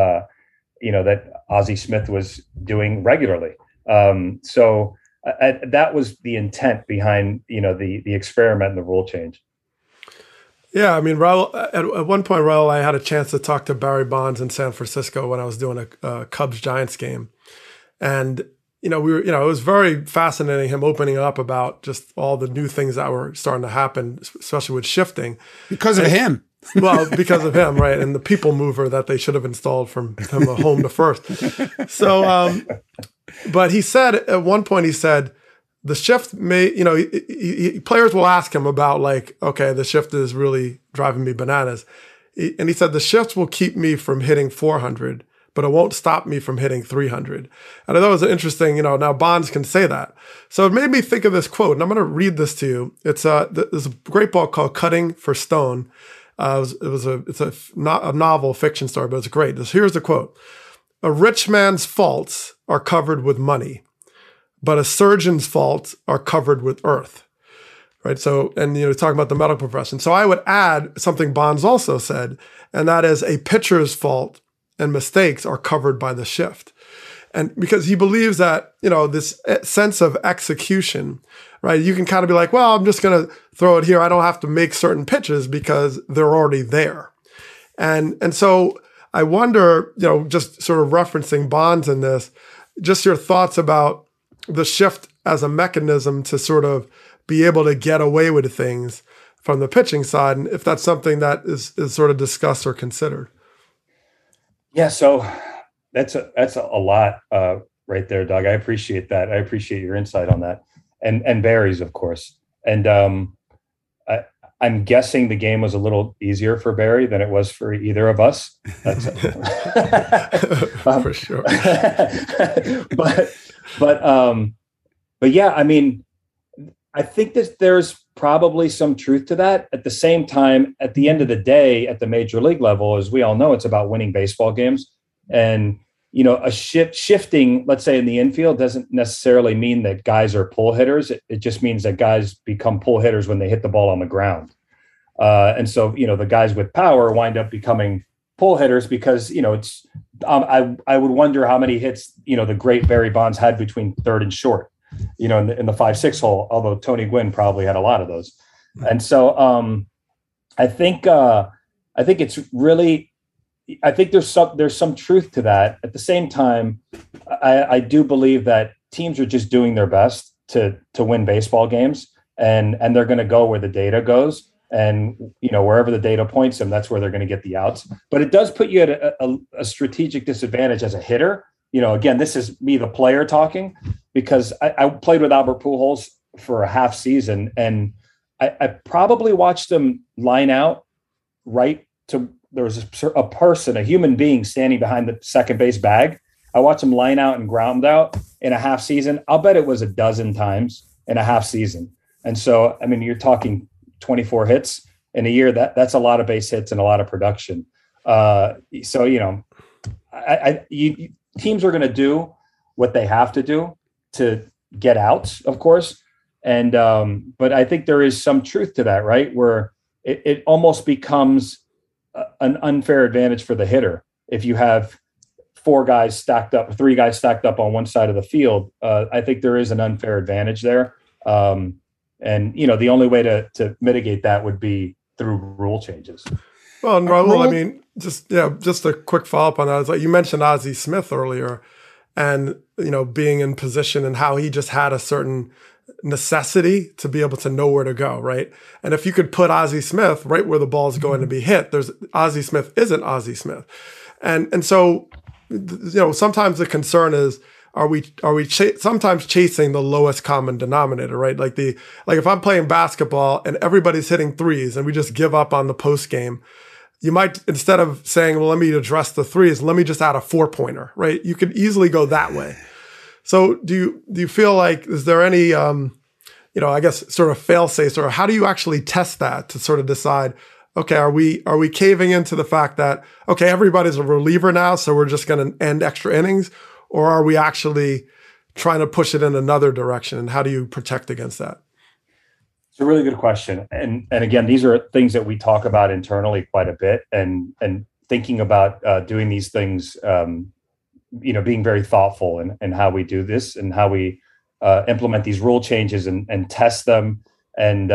Ozzie Smith was doing regularly? So that was the intent behind, the experiment and the rule change. Yeah, I mean, Raul, at one point, Raul, I had a chance to talk to Barry Bonds in San Francisco when I was doing a Cubs-Giants game. And, it was very fascinating him opening up about just all the new things that were starting to happen, especially with shifting. Because of him. Well, because of him, right? And the people mover that they should have installed from home to first. So, but he said, at one point, the shift may, players will ask him about okay, the shift is really driving me bananas. And he said, the shift will keep me from hitting 400, but it won't stop me from hitting 300. And I thought it was interesting, now Bonds can say that. So it made me think of this quote, and I'm going to read this to you. There's a great book called Cutting for Stone. It's a novel fiction story, but it's great. Here's the quote. A rich man's faults are covered with money, but a surgeon's faults are covered with earth. Right. So, and, talking about the medical profession. So I would add something Bonds also said, and that is a pitcher's fault and mistakes are covered by the shift. And because he believes that, this sense of execution, right? You can kind of be like, well, I'm just going to throw it here. I don't have to make certain pitches because they're already there. And so I wonder, just sort of referencing Bonds in this, just your thoughts about the shift as a mechanism to sort of be able to get away with things from the pitching side, and if that's something that is sort of discussed or considered. Yeah, so that's a lot right there, Doug. I appreciate that. I appreciate your insight on that, and Barry's, of course. And I'm guessing the game was a little easier for Barry than it was for either of us. That's for sure. But yeah, I mean, I think that there's probably some truth to that. At the same time, at the end of the day, at the major league level, as we all know, it's about winning baseball games. And, a shifting, let's say in the infield, doesn't necessarily mean that guys are pull hitters. It just means that guys become pull hitters when they hit the ball on the ground. And so, the guys with power wind up becoming pull hitters because, it's, I would wonder how many hits, the great Barry Bonds had between third and short, in the 5-6 hole, although Tony Gwynn probably had a lot of those. And so I think it's really, I think there's some truth to that. At the same time, I do believe that teams are just doing their best to win baseball games, and they're going to go where the data goes, and wherever the data points them, that's where they're going to get the outs. But it does put you at a strategic disadvantage as a hitter. Again, this is me, the player, talking, because I played with Albert Pujols for a half season, and I probably watched him line out there was a person, a human being standing behind the second base bag. I watched him line out and ground out in a half season. I'll bet it was a dozen times in a half season. And so, I mean, you're talking 24 hits in a year. That's a lot of base hits and a lot of production. So, you know, teams are going to do what they have to do to get outs, of course. And, but I think there is some truth to that, right? Where it almost becomes an unfair advantage for the hitter. If you have three guys stacked up on one side of the field, I think there is an unfair advantage there. And, you know, the only way to mitigate that would be through rule changes. Well, and Raul, I mean, just a quick follow-up on that. It's like you mentioned Ozzie Smith earlier and, you know, being in position and how he just had a certain necessity to be able to know where to go, right? And if you could put Ozzie Smith right where the ball is going to be hit, Ozzie Smith isn't Ozzie Smith. And so, you know, sometimes the concern is, are we sometimes chasing the lowest common denominator, right? Like if I'm playing basketball and everybody's hitting threes and we just give up on the post game, you might, instead of saying, well, let me address the threes, let me just add a 4-pointer, right? You could easily go that way. So do you feel like, is there any, you know, I guess sort of fail-safes, or how do you actually test that to sort of decide, okay, are we caving into the fact that, okay, everybody's a reliever now, so we're just going to end extra innings? Or are we actually trying to push it in another direction? And how do you protect against that? It's a really good question. And again, these are things that we talk about internally quite a bit, and thinking about doing these things, you know, being very thoughtful in how we do this and how we implement these rule changes and test them. And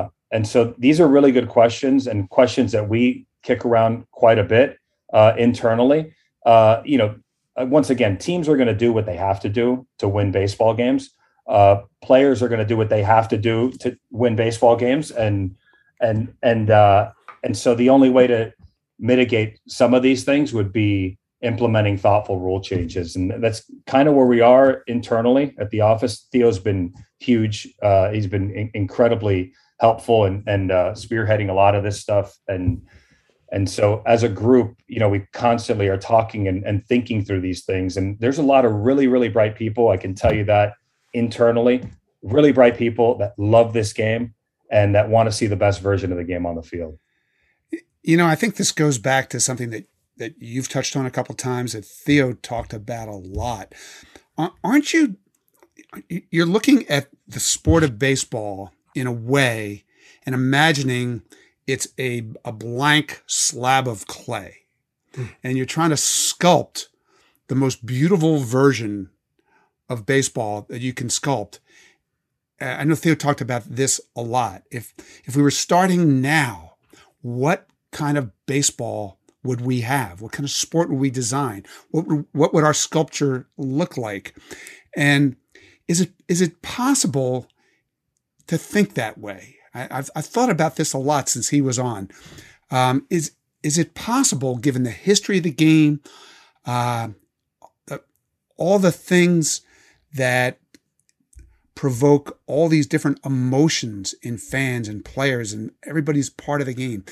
so these are really good questions, and questions that we kick around quite a bit internally. You know, once again, teams are going to do what they have to do to win baseball games. Players are going to do what they have to do to win baseball games. And so the only way to mitigate some of these things would be implementing thoughtful rule changes. And that's kind of where we are internally at the office. Theo's been huge. He's been incredibly helpful and spearheading a lot of this stuff. And so as a group, you know, we constantly are talking and thinking through these things. And there's a lot of really, really bright people. I can tell you that internally, really bright people that love this game and that want to see the best version of the game on the field. You know, I think this goes back to something that you've touched on a couple of times, that Theo talked about a lot. Aren't you, you're looking at the sport of baseball in a way and imagining it's a blank slab of clay, and you're trying to sculpt the most beautiful version of baseball that you can sculpt. I know Theo talked about this a lot. If we were starting now, what kind of baseball would we have? What kind of sport would we design? What would our sculpture look like? And is it possible to think that way? I've thought about this a lot since he was on. Is it possible, given the history of the game, all the things that provoke all these different emotions in fans and players and everybody's part of the game?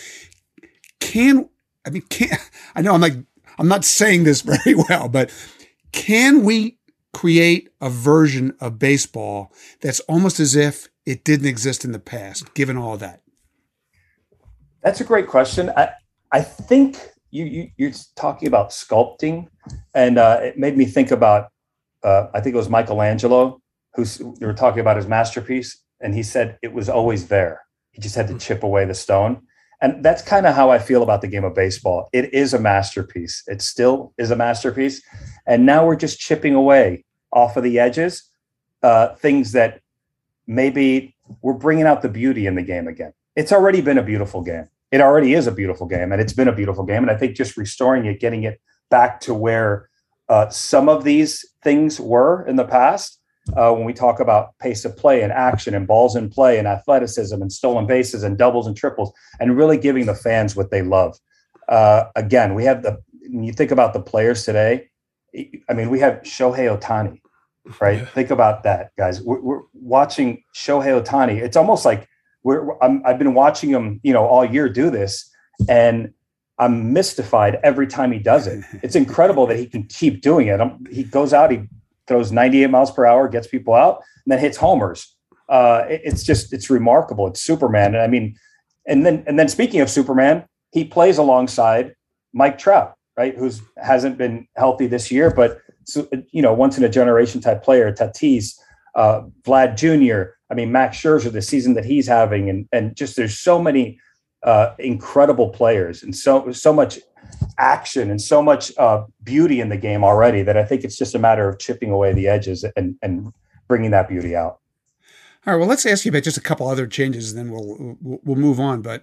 I know I'm not saying this very well, but can we create a version of baseball that's almost as if it didn't exist in the past, given all of that? That's a great question. I think you're talking about sculpting, and it made me think about, I think it was Michelangelo, you were talking about his masterpiece, and he said it was always there. He just had to chip away the stone. And that's kind of how I feel about the game of baseball. It is a masterpiece. It still is a masterpiece. And now we're just chipping away off of the edges, things that maybe we're bringing out the beauty in the game again. It's already been a beautiful game. It already is a beautiful game, and it's been a beautiful game. And I think just restoring it, getting it back to where some of these things were in the past, when we talk about pace of play and action and balls in play and athleticism and stolen bases and doubles and triples, and really giving the fans what they love. Again, we have when you think about the players today, I mean, we have Shohei Ohtani, right? Yeah. Think about that, guys. We're watching Shohei Ohtani. It's almost like I've been watching him, you know, all year do this. And I'm mystified every time he does it. It's incredible that he can keep doing it. He goes out, he throws 98 miles per hour, gets people out, and then hits homers. It's remarkable. It's Superman. And I mean, and then speaking of Superman, he plays alongside Mike Trout, right? Who's hasn't been healthy this year, but once in a generation type player. Tatis, Vlad Jr. I mean, Max Scherzer, the season that he's having, and just there's so many incredible players and so much action and so much beauty in the game already that I think it's just a matter of chipping away the edges and bringing that beauty out. All right. Well, let's ask you about just a couple other changes, and then we'll move on. But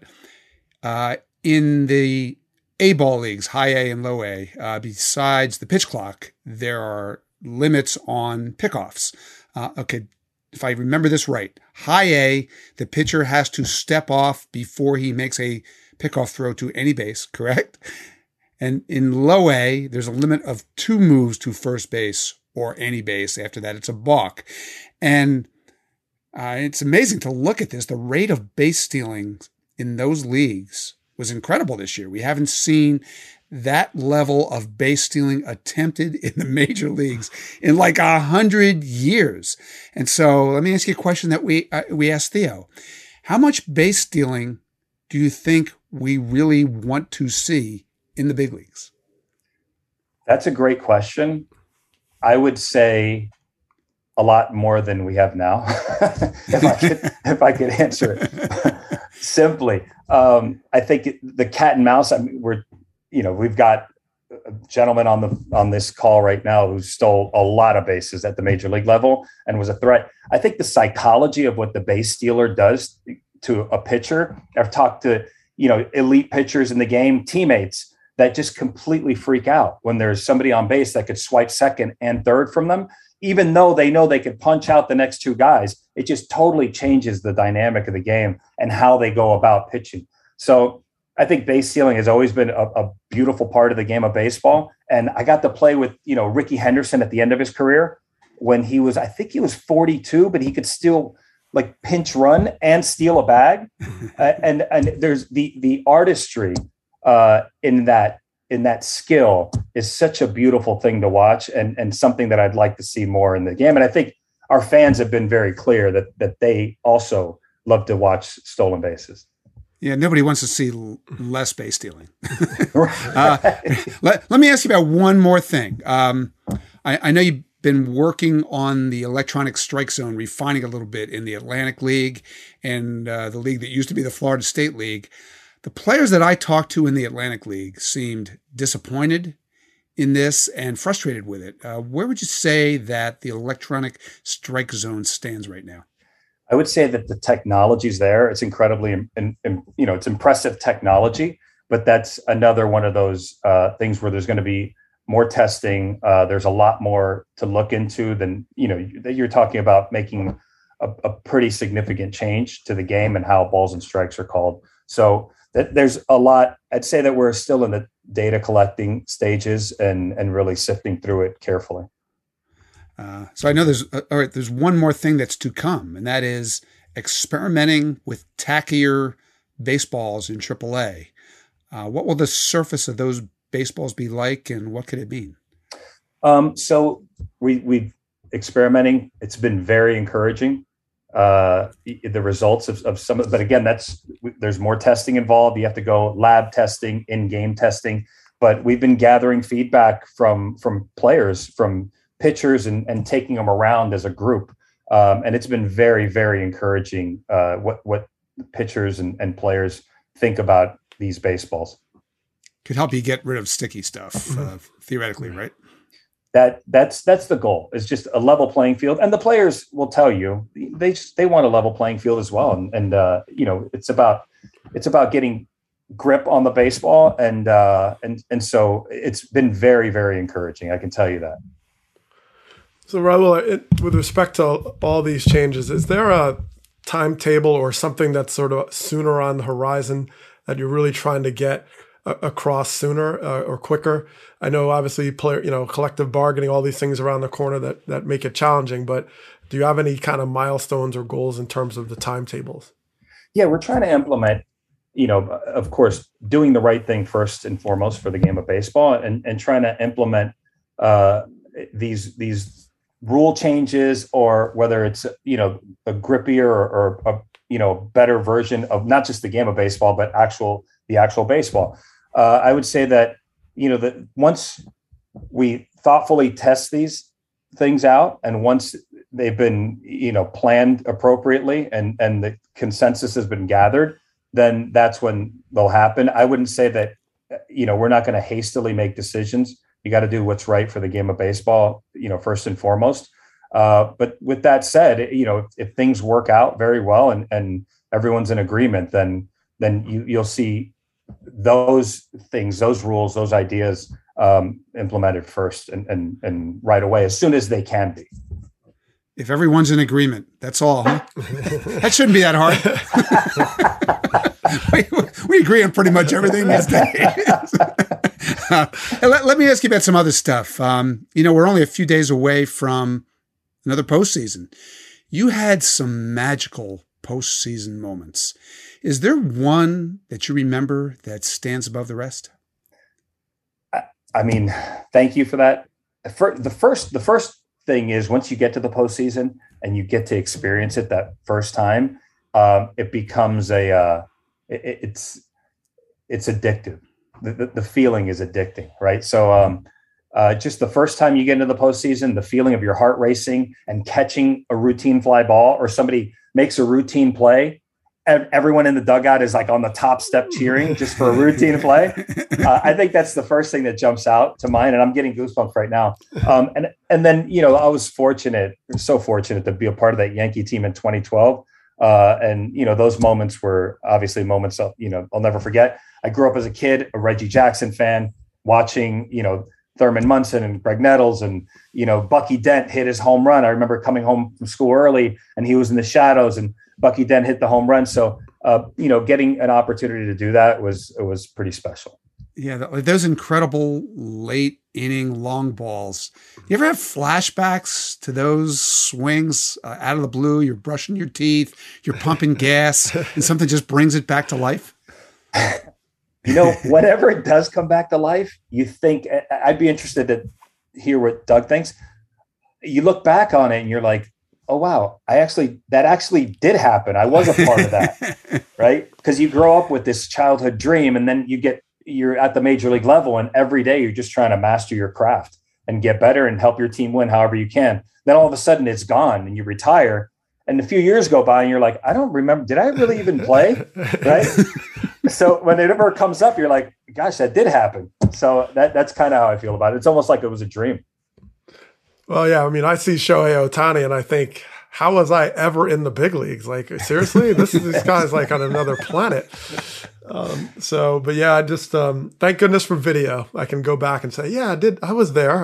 in the A-ball leagues, high A and low A, besides the pitch clock, there are limits on pickoffs. Okay. If I remember this right, high A, the pitcher has to step off before he makes a pickoff throw to any base, correct? And in low A, there's a limit of 2 moves to first base or any base. After that, it's a balk. And it's amazing to look at this. The rate of base stealing in those leagues was incredible this year. We haven't seen that level of base stealing attempted in the major leagues in like 100 years. And so let me ask you a question that we asked Theo. How much base stealing do you think we really want to see in the big leagues? That's a great question. I would say a lot more than we have now, if I could answer it simply. I think the cat and mouse, I mean, we've got a gentleman on this call right now who stole a lot of bases at the major league level and was a threat. I think the psychology of what the base stealer does to a pitcher, I've talked to, elite pitchers in the game, teammates that just completely freak out when there's somebody on base that could swipe second and third from them, even though they know they could punch out the next 2 guys. It just totally changes the dynamic of the game and how they go about pitching. So I think base stealing has always been a beautiful part of the game of baseball. And I got to play with, Ricky Henderson at the end of his career when I think he was 42, but he could still like pinch run and steal a bag. And there's the artistry in that skill is such a beautiful thing to watch and something that I'd like to see more in the game. And I think our fans have been very clear that they also love to watch stolen bases. Yeah, nobody wants to see less base stealing. Let me ask you about one more thing. I know you've been working on the electronic strike zone, refining a little bit in the Atlantic League and the league that used to be the Florida State League. The players that I talked to in the Atlantic League seemed disappointed in this and frustrated with it. Where would you say that the electronic strike zone stands right now? I would say that the technology's there. It's incredibly, it's impressive technology, but that's another one of those things where there's going to be more testing. There's a lot more to look into than, that you're talking about making a pretty significant change to the game and how balls and strikes are called. So there's a lot. I'd say that we're still in the data collecting stages and really sifting through it carefully. So I know there's one more thing that's to come, and that is experimenting with tackier baseballs in AAA. What will the surface of those baseballs be like, and what could it mean? So we've experimenting. It's been very encouraging. The results of some, but again, there's more testing involved. You have to go lab testing, in-game testing, but we've been gathering feedback from players, from pitchers, and taking them around as a group. And it's been very, very encouraging what pitchers and players think about these baseballs. Could help you get rid of sticky stuff, theoretically, right? That's the goal. It's just a level playing field, and the players will tell you they want a level playing field as well. And it's about getting grip on the baseball, and so it's been very, very encouraging. I can tell you that. So Raul, with respect to all these changes, is there a timetable or something that's sort of sooner on the horizon that you're really trying to get across sooner or quicker? I know obviously collective bargaining, all these things around the corner that make it challenging, but do you have any kind of milestones or goals in terms of the timetables? Yeah, we're trying to implement of course, doing the right thing first and foremost for the game of baseball, and trying to implement these rule changes, or whether it's, a grippier or a better version of not just the game of baseball, but the actual baseball. I would say that, that once we thoughtfully test these things out, and once they've been, planned appropriately, and the consensus has been gathered, then that's when they'll happen. I wouldn't say that, we're not going to hastily make decisions. You got to do what's right for the game of baseball, first and foremost. But with that said, if things work out very well and everyone's in agreement, then you'll see those things, those rules, those ideas implemented first and right away, as soon as they can be. If everyone's in agreement, that's all, huh? That shouldn't be that hard. we agree on pretty much everything these days. Let me ask you about some other stuff. We're only a few days away from another postseason. You had some magical postseason moments. Is there one that you remember that stands above the rest? I mean, thank you for that. The first thing is, once you get to the postseason and you get to experience it that first time, it becomes it's addictive. The feeling is addicting, right? So just the first time you get into the postseason, the feeling of your heart racing and catching a routine fly ball, or somebody makes a routine play, and everyone in the dugout is like on the top step cheering just for a routine play. I think that's the first thing that jumps out to mind, and I'm getting goosebumps right now. And then, I was so fortunate to be a part of that Yankee team in 2012. And those moments were obviously moments I'll never forget. I grew up as a kid, a Reggie Jackson fan, watching, Thurman Munson and Greg Nettles, and, Bucky Dent hit his home run. I remember coming home from school early, and he was in the shadows, and Bucky Dent hit the home run. So, getting an opportunity to do that was pretty special. Yeah. Those incredible late inning long balls. You ever have flashbacks to those swings out of the blue? You're brushing your teeth, you're pumping gas, and something just brings it back to life? Whenever it does come back to life, you think, I'd be interested to hear what Doug thinks. You look back on it and you're like, oh, wow, that actually did happen. I was a part of that, right? Because you grow up with this childhood dream, and then you're at the major league level, and every day you're just trying to master your craft and get better and help your team win however you can. Then all of a sudden it's gone and you retire, and a few years go by and you're like, I don't remember, did I really even play? Right? So when it ever comes up, you're like, gosh, that did happen. So that's kind of how I feel about it. It's almost like it was a dream. Well, yeah, I mean, I see Shohei Ohtani and I think, how was I ever in the big leagues? Like, seriously, this guy's like on another planet. But yeah, I just, thank goodness for video. I can go back and say, yeah, I was there.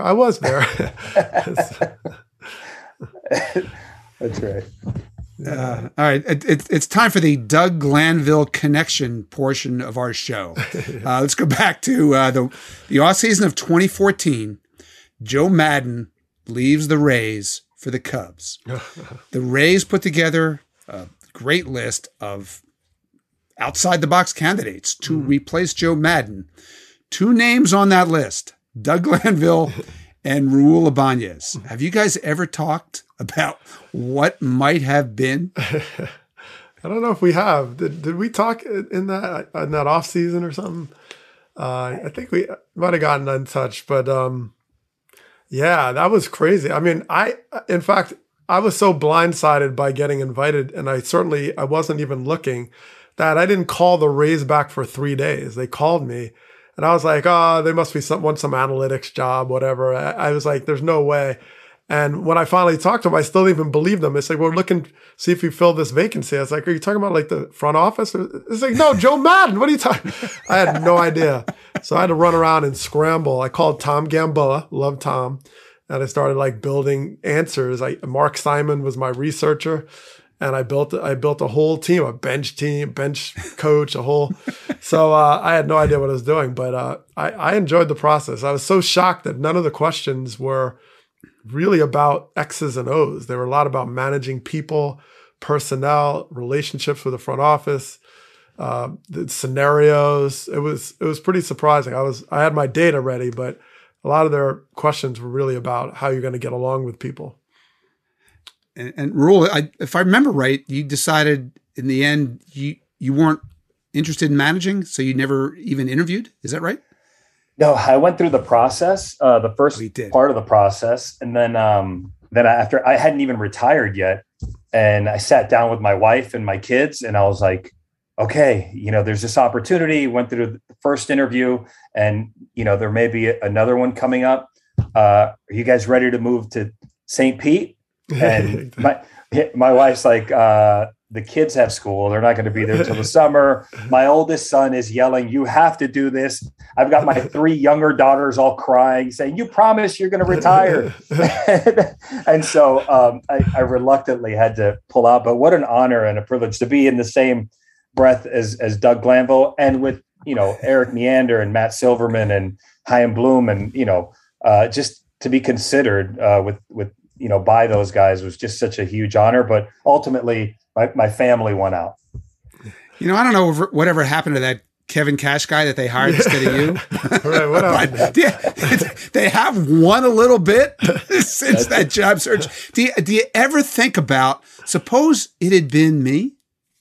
That's right. All right. It's time for the Doug Glanville connection portion of our show. Let's go back to the offseason of 2014. Joe Maddon leaves the Rays for the Cubs. The Rays put together a great list of outside-the-box candidates to replace Joe Maddon. Two names on that list, Doug Glanville and Raul Ibanez. Have you guys ever talked about what might have been? I don't know if we have. Did we talk in that off season or something? I think we might have gotten in touch, but yeah, that was crazy. I mean, in fact, I was so blindsided by getting invited, and I wasn't even looking, that I didn't call the Rays back for 3 days. They called me. And I was like, they must be some analytics job, whatever. I was like, there's no way. And when I finally talked to them, I still didn't even believe them. It's like, we're looking, see if we fill this vacancy. I was like, are you talking about like the front office? It's like, no, Joe Maddon, what are you talking? I had no idea. So I had to run around and scramble. I called Tom Gamboa, love Tom. And I started like building answers. Mark Simon was my researcher. And I built a whole team, a bench coach, a whole. So I had no idea what I was doing, but I enjoyed the process. I was so shocked that none of the questions were really about X's and O's. They were a lot about managing people, personnel, relationships with the front office. the scenarios. It was pretty surprising. I had my data ready, but a lot of their questions were really about how you're going to get along with people. And Rule, if I remember right, you decided in the end you weren't interested in managing, so you never even interviewed. Is that right? No, I went through the process, the first part of the process, and then after I hadn't even retired yet, and I sat down with my wife and my kids, and I was like, okay, there's this opportunity. Went through the first interview, and there may be another one coming up. Are you guys ready to move to St. Pete? And my wife's like, the kids have school. They're not going to be there until the summer. My oldest son is yelling, you have to do this. I've got my 3 younger daughters all crying, saying, you promise you're going to retire. And so I reluctantly had to pull out. But what an honor and a privilege to be in the same breath as Doug Glanville, and with, Eric Neander and Matt Silverman and Chaim Bloom, and, just to be considered with by those guys was just such a huge honor. But ultimately, my family won out. I don't know whatever happened to that Kevin Cash guy that they hired instead of you. Right, what happened? They have won a little bit since that job search. Do you ever think about, suppose it had been me?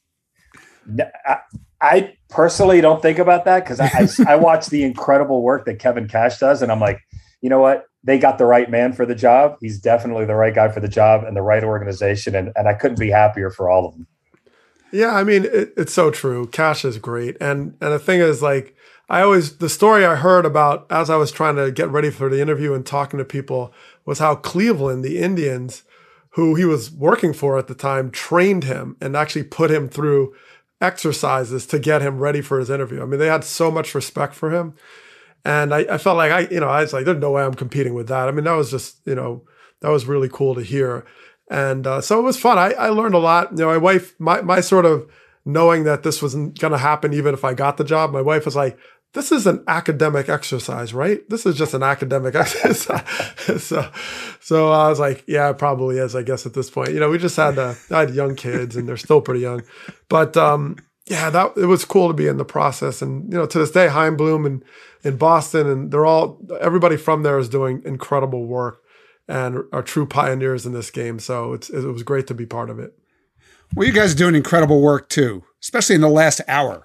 I personally don't think about that, because I watch the incredible work that Kevin Cash does, and I'm like, you know what? They got the right man for the job. He's definitely the right guy for the job and the right organization. And I couldn't be happier for all of them. Yeah, I mean, it's so true. Cash is great. And the thing is, like, the story I heard about as I was trying to get ready for the interview and talking to people was how Cleveland, the Indians, who he was working for at the time, trained him and actually put him through exercises to get him ready for his interview. I mean, they had so much respect for him. And I felt like I was like, there's no way I'm competing with that. I mean, that was just, that was really cool to hear. And so it was fun. I learned a lot. My wife, my sort of knowing that this wasn't going to happen even if I got the job, my wife was like, this is an academic exercise, right? This is just an academic exercise. So I was like, yeah, it probably is, I guess, at this point. We just I had young kids, and they're still pretty young. But yeah, it was cool to be in the process. And, to this day, Chaim Bloom in Boston, and everybody from there is doing incredible work and are true pioneers in this game. So it was great to be part of it. Well, you guys are doing incredible work too, especially in the last hour.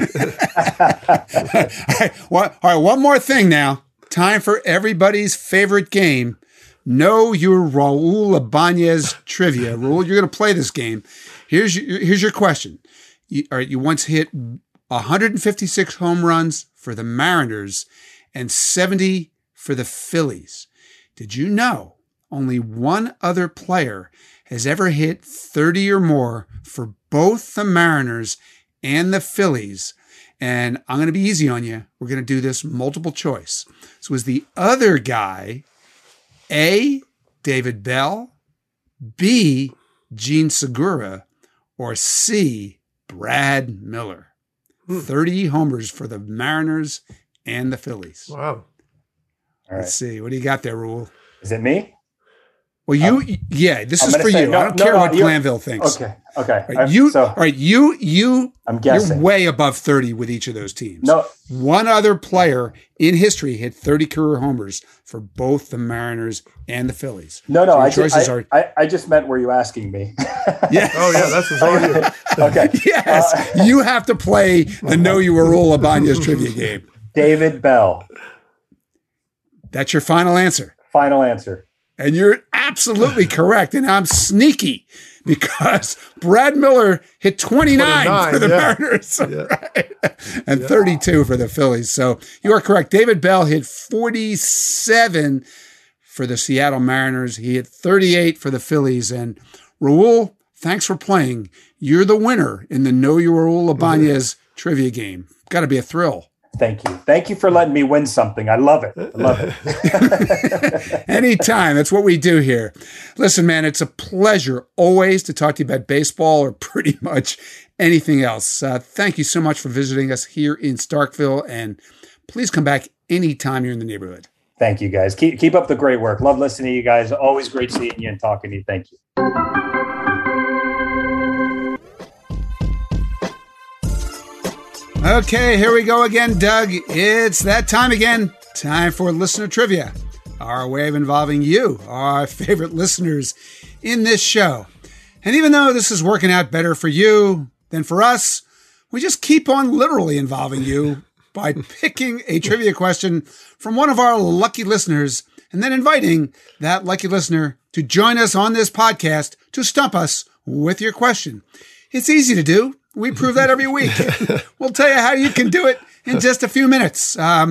All right, one more thing now. Time for everybody's favorite game. Know your Raul Ibanez trivia. Raul, you're going to play this game. Here's your question. You once hit 156 home runs for the Mariners and 70 for the Phillies. Did you know only one other player has ever hit 30 or more for both the Mariners and the Phillies? And I'm going to be easy on you. We're going to do this multiple choice. So is the other guy A, David Bell, B, Gene Segura, or C, Brad Miller? 30 homers for the Mariners and the Phillies. Wow. All right. Let's see. What do you got there, Raul? Is it me? Well, this is for you. I don't care what Glanville thinks. Okay. All right, I'm guessing. You're way above 30 with each of those teams. No. One other player in history hit 30 career homers for both the Mariners and the Phillies. No. So I just meant, were you asking me? Yes. Oh, yeah, that's all you. Okay. Yes. You have to play the Know You Raul Ibanez trivia game. David Bell. That's your final answer. Final answer. And you're absolutely correct. And I'm sneaky because Brad Miller hit 29 for the Mariners and 32 for the Phillies. So you are correct. David Bell hit 47 for the Seattle Mariners. He hit 38 for the Phillies. And Raul, thanks for playing. You're the winner in the Know Your Raul Ibanez trivia game. Got to be a thrill. Thank you. Thank you for letting me win something. I love it. Anytime. That's what we do here. Listen, man, it's a pleasure always to talk to you about baseball or pretty much anything else. Thank you so much for visiting us here in Starkville, and please come back anytime you're in the neighborhood. Thank you, guys. Keep up the great work. Love listening to you guys. Always great seeing you and talking to you. Thank you. Okay, here we go again, Doug. It's that time again. Time for listener trivia. Our way of involving you, our favorite listeners in this show. And even though this is working out better for you than for us, we just keep on literally involving you by picking a trivia question from one of our lucky listeners and then inviting that lucky listener to join us on this podcast to stump us with your question. It's easy to do. We prove that every week. We'll tell you how you can do it in just a few minutes.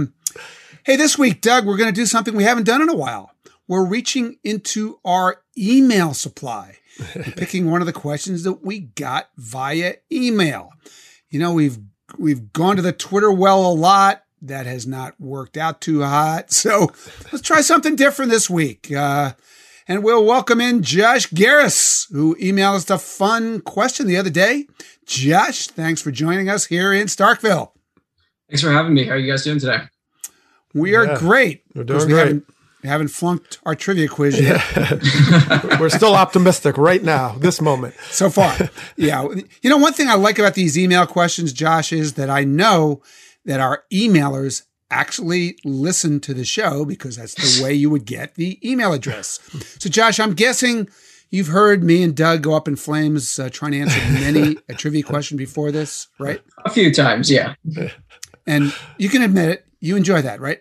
Hey, this week, Doug, we're going to do something we haven't done in a while. We're reaching into our email supply and picking one of the questions that we got via email. You know, we've gone to the Twitter well a lot. That has not worked out too hot. So let's try something different this week. And we'll welcome in Josh Garris, who emailed us a fun question the other day. Josh, thanks for joining us here in Starkville. Thanks for having me. How are you guys doing today? We are great. We're doing great. We haven't flunked our trivia quiz yet. Yeah. We're still optimistic right now, this moment. So far. Yeah. You know, one thing I like about these email questions, Josh, is that I know that our emailers actually listen to the show because that's the way you would get the email address. So, Josh, I'm guessing you've heard me and Doug go up in flames trying to answer many a trivia question before this, right? A few times, yeah. And you can admit it. You enjoy that, right?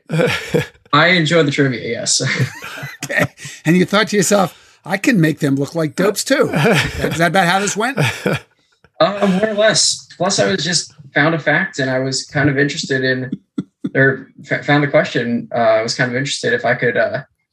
I enjoy the trivia, yes. Okay. And you thought to yourself, I can make them look like dopes too. Is that about how this went? More or less. Plus, I was just found a fact and I was kind of interested in, or found a question. I was kind of interested if I could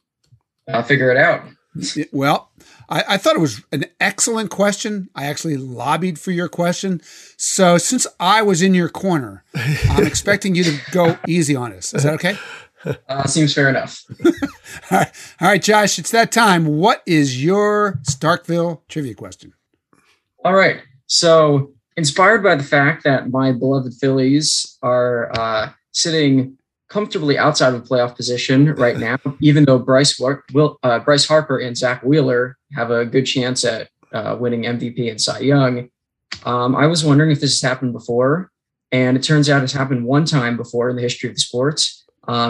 figure it out. Well, I thought it was an excellent question. I actually lobbied for your question. So since I was in your corner, I'm expecting you to go easy on us. Is that okay? Seems fair enough. All right, Josh, it's that time. What is your Starkville trivia question? All right. So inspired by the fact that my beloved Phillies are sitting comfortably outside of a playoff position right now, even though Bryce Harper and Zach Wheeler have a good chance at winning MVP and Cy Young. I was wondering if this has happened before, and it turns out it's happened one time before in the history of the sports.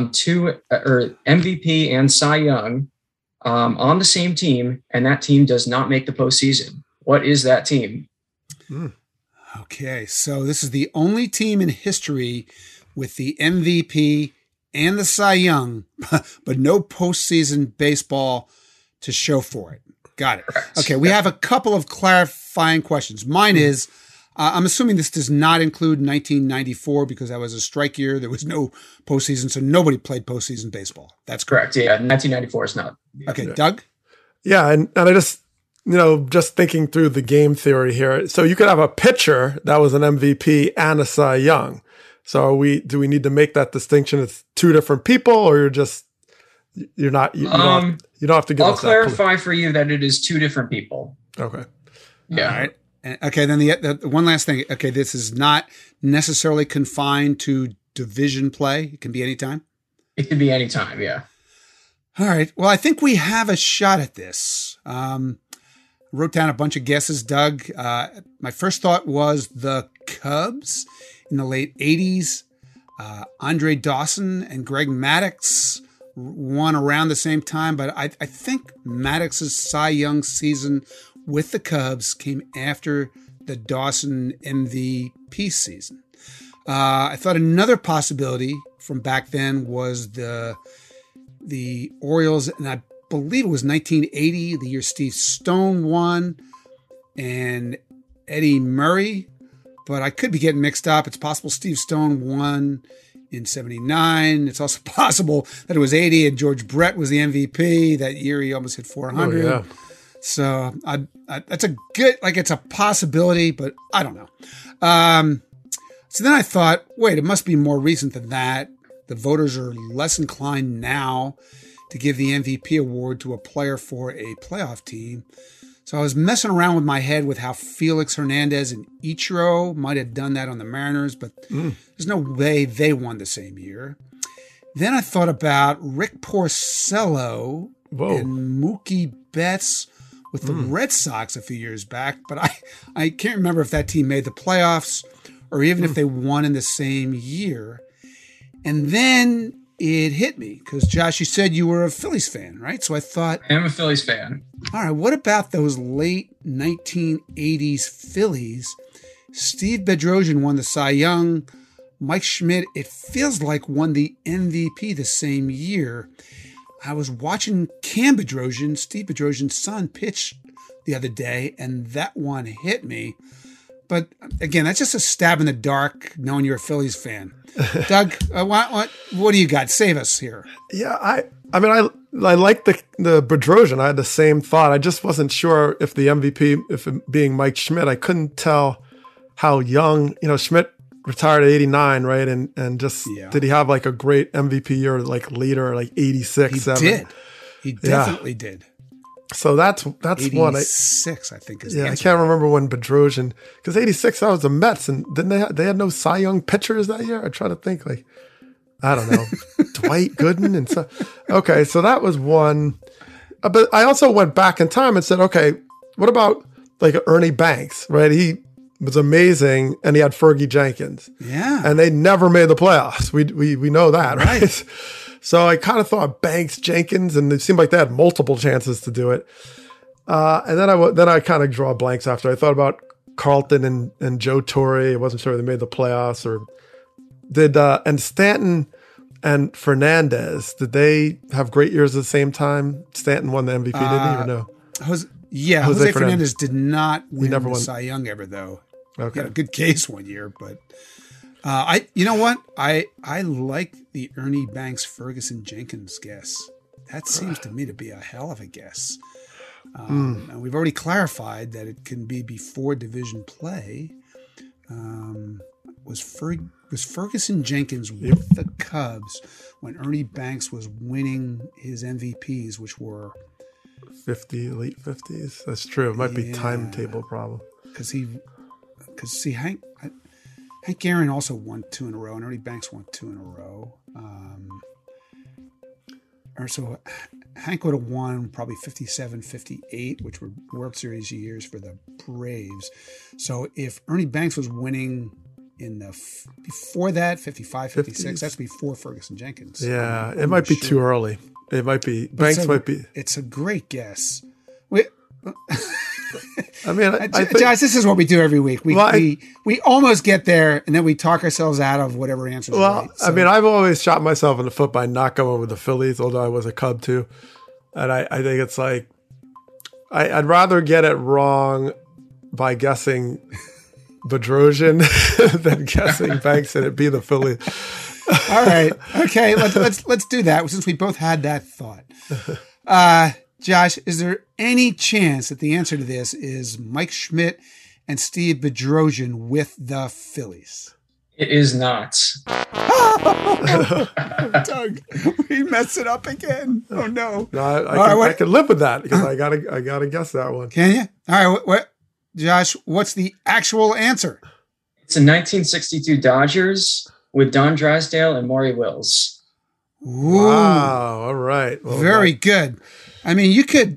MVP and Cy Young on the same team, and that team does not make the postseason. What is that team? Okay, so this is the only team in history with the MVP and the Cy Young, but no postseason baseball to show for it. Got it. Okay, we have a couple of clarifying questions. Mine is, I'm assuming this does not include 1994 because that was a strike year. There was no postseason, so nobody played postseason baseball. That's correct. Yeah, 1994 is not. Okay, Doug? Yeah, and I just, just thinking through the game theory here. So you could have a pitcher that was an MVP and a Cy Young. So do we need to make that distinction? It's two different people, or you don't have to give I'll us clarify for you that it is two different people. Okay. Yeah. All right. Okay. Then the one last thing. Okay. This is not necessarily confined to division play. It can be anytime. It can be anytime. Yeah. All right. Well, I think we have a shot at this. Wrote down a bunch of guesses, Doug. My first thought was the Cubs in the late 80s. Andre Dawson and Greg Maddux won around the same time, but I think Maddox's Cy Young season with the Cubs came after the Dawson MVP season. I thought another possibility from back then was the Orioles, and I believe it was 1980, the year Steve Stone won, and Eddie Murray, but I could be getting mixed up. It's possible Steve Stone won in 79. It's also possible that it was 80 and George Brett was the MVP. That year he almost hit 400. Oh, yeah. So that's a good, it's a possibility, but I don't know. So then I thought, wait, it must be more recent than that. The voters are less inclined now to give the MVP award to a player for a playoff team. So I was messing around with my head with how Felix Hernandez and Ichiro might have done that on the Mariners, but there's no way they won the same year. Then I thought about Rick Porcello and Mookie Betts with the Red Sox a few years back, but I can't remember if that team made the playoffs or even if they won in the same year. And then it hit me because, Josh, you said you were a Phillies fan, right? So I thought, I am a Phillies fan. All right, what about those late 1980s Phillies? Steve Bedrosian won the Cy Young. Mike Schmidt, it feels like, won the MVP the same year. I was watching Cam Bedrosian, Steve Bedrosian's son, pitch the other day, and that one hit me. But again, that's just a stab in the dark, knowing you're a Phillies fan. Doug, what do you got? Save us here. Yeah, I mean, I like the Bedrosian. I had the same thought. I just wasn't sure if the MVP, if it being Mike Schmidt, I couldn't tell how young. Schmidt retired at 89, right? And just did he have like a great MVP year, like later, like 86, 7? He definitely did. So that's 86, one. 86, I think. Is I can't remember when Bedrosian, because 86 that was the Mets, and didn't they had no Cy Young pitchers that year? I try to think, like, I don't know, Dwight Gooden and so. Okay, so that was one. But I also went back in time and said, okay, what about like Ernie Banks, right? He was amazing, and he had Fergie Jenkins. Yeah, and they never made the playoffs. We know that, right? So I kind of thought Banks, Jenkins, and it seemed like they had multiple chances to do it. And then I kind of draw blanks after. I thought about Carlton and Joe Torre. I wasn't sure they made the playoffs or did. And Stanton and Fernandez, did they have great years at the same time? Stanton won the MVP, didn't he? Or no? Jose Fernandez did not win the Cy Young ever, though. Okay. He had a good case one year, but. You know what? I like the Ernie Banks Ferguson Jenkins guess. That seems to me to be a hell of a guess. And we've already clarified that it can be before division play. Was Ferguson Jenkins with the Cubs when Ernie Banks was winning his MVPs, which were late 50s? That's true. It might be timetable problem. Because Hank Aaron also won 2 in a row, and Ernie Banks won 2 in a row. So Hank would have won probably 57, 58, which were World Series years for the Braves. So if Ernie Banks was winning before that, 55, 56, 50s. That's before Ferguson Jenkins. Yeah, it might be too early. It might be. Banks might be. It's a great guess. I mean, I think, Josh, this is what we do every week. We almost get there, and then we talk ourselves out of whatever answers. Well, right. So, I mean, I've always shot myself in the foot by not going with the Phillies, although I was a Cub too. And I think it's like I'd rather get it wrong by guessing Bedrosian than guessing Banks and it be the Phillies. All right, okay, let's do that since we both had that thought. Josh, is there any chance that the answer to this is Mike Schmidt and Steve Bedrosian with the Phillies? It is not. Doug, we messed it up again. Oh no! No, I can live with that because I gotta guess that one. Can you? All right, what, Josh? What's the actual answer? It's a 1962 Dodgers with Don Drysdale and Maury Wills. Ooh. Wow! All right, well, very good. I mean, you could.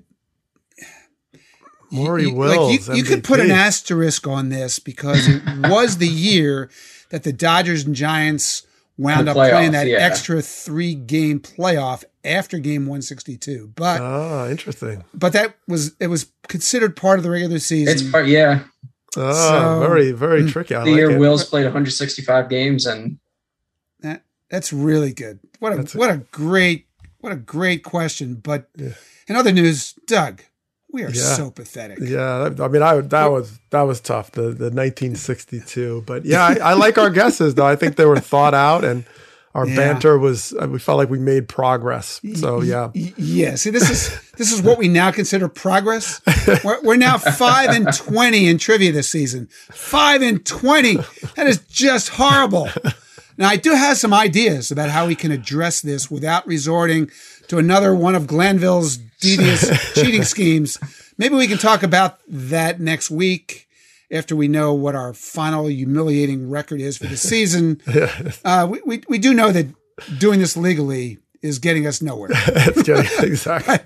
Maury Wills. You could put an asterisk on this because it was the year that the Dodgers and Giants wound up playing that extra 3-game playoff after game 162. But interesting. But it was considered part of the regular season. It's part, yeah. Very, very tricky. The year Wills played 165 games, and that's really good. What a great question. But in other news, Doug, we are so pathetic. Yeah, I mean, that was tough. The 1962, but yeah, I like our guesses though. I think they were thought out, and our banter was. We felt like we made progress. So yeah, yeah. See, this is what we now consider progress. We're now 5-20 in trivia this season. 5-20. That is just horrible. Now, I do have some ideas about how we can address this without resorting to another one of Glanville's devious cheating schemes. Maybe we can talk about that next week after we know what our final humiliating record is for the season. We do know that doing this legally is getting us nowhere. Exactly.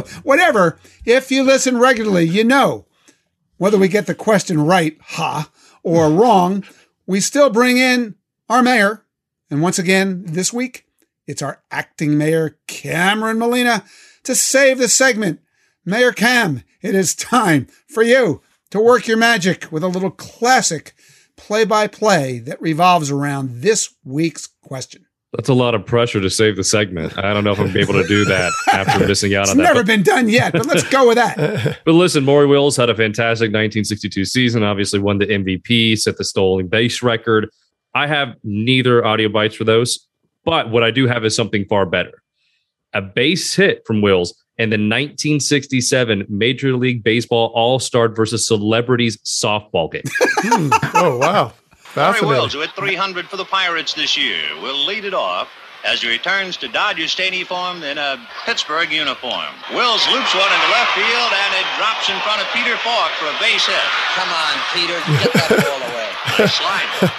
Whatever. If you listen regularly, you know whether we get the question right, or wrong, we still bring in our mayor. And once again, this week, it's our acting mayor, Cameron Molina, to save the segment. Mayor Cam, it is time for you to work your magic with a little classic play-by-play that revolves around this week's question. That's a lot of pressure to save the segment. I don't know if I'm going to be able to do that after missing out on that. It's never been done yet, but let's go with that. But listen, Maury Wills had a fantastic 1962 season, obviously won the MVP, set the stolen base record. I have neither audio bites for those, but what I do have is something far better. A base hit from Wills in the 1967 Major League Baseball All-Star versus Celebrities softball game. Oh, wow. Maury Wills, who hit 300 for the Pirates this year, will lead it off as he returns to Dodger Stadium in a Pittsburgh uniform. Wills loops one into left field, and it drops in front of Peter Falk for a base hit. Come on, Peter, get that ball away. Nice slide.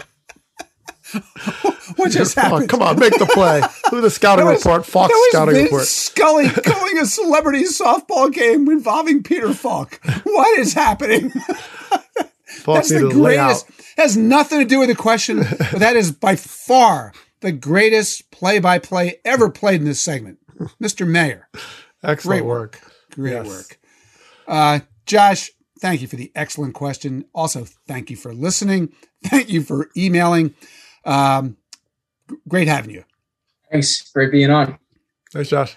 What just happened? Oh, come on, make the play. Who the scouting report? Fox scouting Vince report. Scully calling a celebrity softball game involving Peter Falk. What is happening? That's the greatest. Has nothing to do with the question, but that is by far the greatest play-by-play ever played in this segment. Mr. Mayor. Excellent Great work. Great work. Josh, thank you for the excellent question. Also, thank you for listening. Thank you for emailing. Great having you. Thanks. Great being on. Thanks, Josh.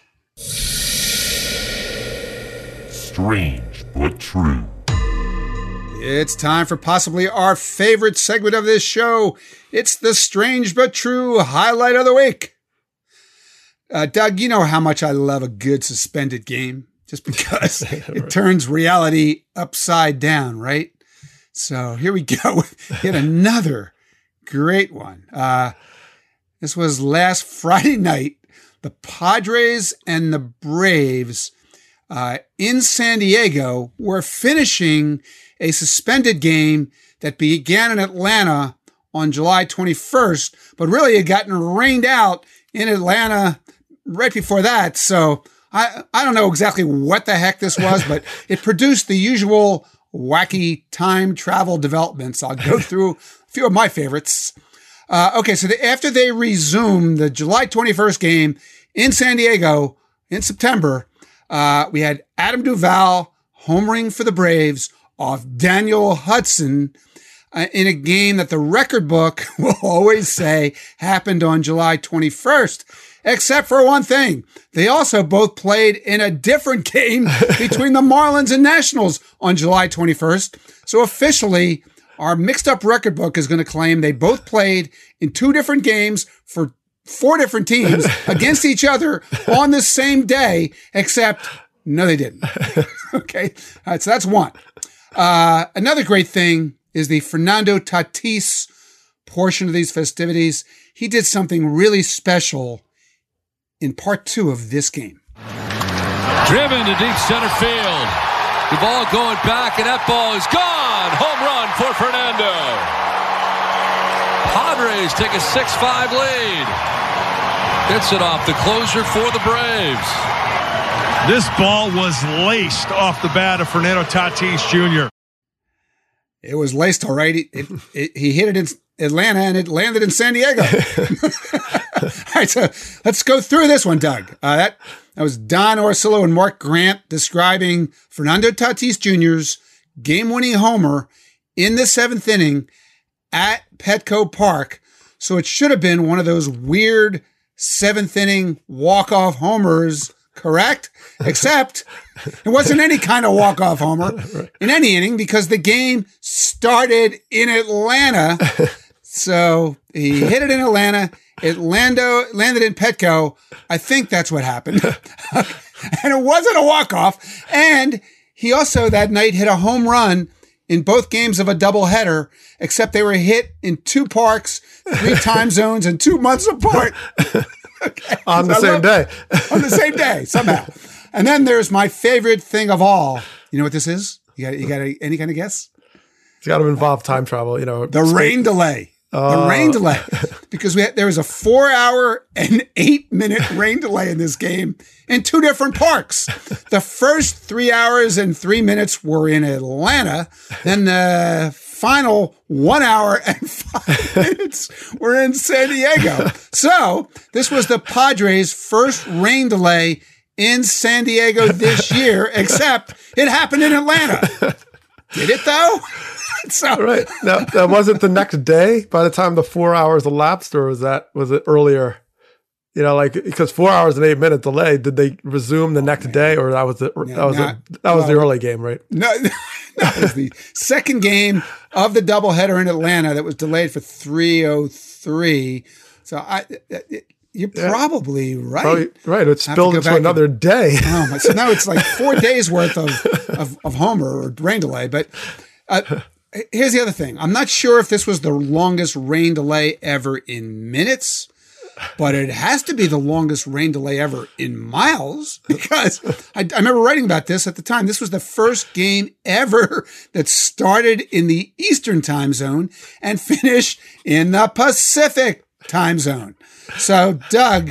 Strange but true. It's time for possibly our favorite segment of this show. It's the Strange but True highlight of the week. Doug, you know how much I love a good suspended game, just because it turns reality upside down, right? So here we go with yet another great one. This was last Friday night. The Padres and the Braves in San Diego were finishing a suspended game that began in Atlanta on July 21st, but really had gotten rained out in Atlanta right before that. So I don't know exactly what the heck this was, but it produced the usual wacky time travel developments. I'll go through a few of my favorites. Okay, so after they resumed the July 21st game in San Diego in September, we had Adam Duvall homering for the Braves off Daniel Hudson in a game that the record book will always say happened on July 21st, except for one thing. They also both played in a different game between the Marlins and Nationals on July 21st. So officially, our mixed up record book is going to claim they both played in two different games for four different teams against each other on the same day, except no, they didn't. Okay. All right. So that's one. Another great thing is the Fernando Tatis portion of these festivities. He did something really special in part two of this game. Driven to deep center field. The ball going back, and that ball is gone. Home run for Fernando. Padres take a 6-5 lead. Gets it off the closer for the Braves. This ball was laced off the bat of Fernando Tatis Jr. It was laced all right. He hit it in Atlanta, and it landed in San Diego. All right, so let's go through this one, Doug. That was Don Orsillo and Mark Grant describing Fernando Tatis Jr.'s game-winning homer in the seventh inning at Petco Park. So it should have been one of those weird seventh inning walk-off homers, correct? Except it wasn't any kind of walk-off homer in any inning because the game started in Atlanta. So he hit it in Atlanta. It landed in Petco. I think that's what happened. And it wasn't a walk-off. And he also that night hit a home run in both games of a doubleheader, except they were hit in two parks, 3 time zones, and 2 months apart. Okay. On the same day. On the same day, somehow. And then there's my favorite thing of all. You know what this is? You got any kind of guess? It's got to involve time travel, you know. The rain delay. The rain delay. Because there was a 4-hour and 8-minute rain delay in this game in 2 different parks. The first 3 hours and 3 minutes were in Atlanta. Then the final 1 hour and 5 minutes, we're in San Diego. So this was the Padres' first rain delay in San Diego this year, except it happened in Atlanta. Did it though? So right. Now, that wasn't the next day by the time the 4 hours elapsed, or was it earlier? You know, like, because 4 hours and 8 minute delay, did they resume the next day, or that was the early game, right? No, that was the second game of the doubleheader in Atlanta that was delayed for 3:03. So you're probably right. Probably right. It spilled into another day. So now it's like 4 days worth of homer or rain delay. But here's the other thing. I'm not sure if this was the longest rain delay ever in minutes, but it has to be the longest rain delay ever in miles, because I remember writing about this at the time. This was the first game ever that started in the Eastern time zone and finished in the Pacific time zone. So, Doug,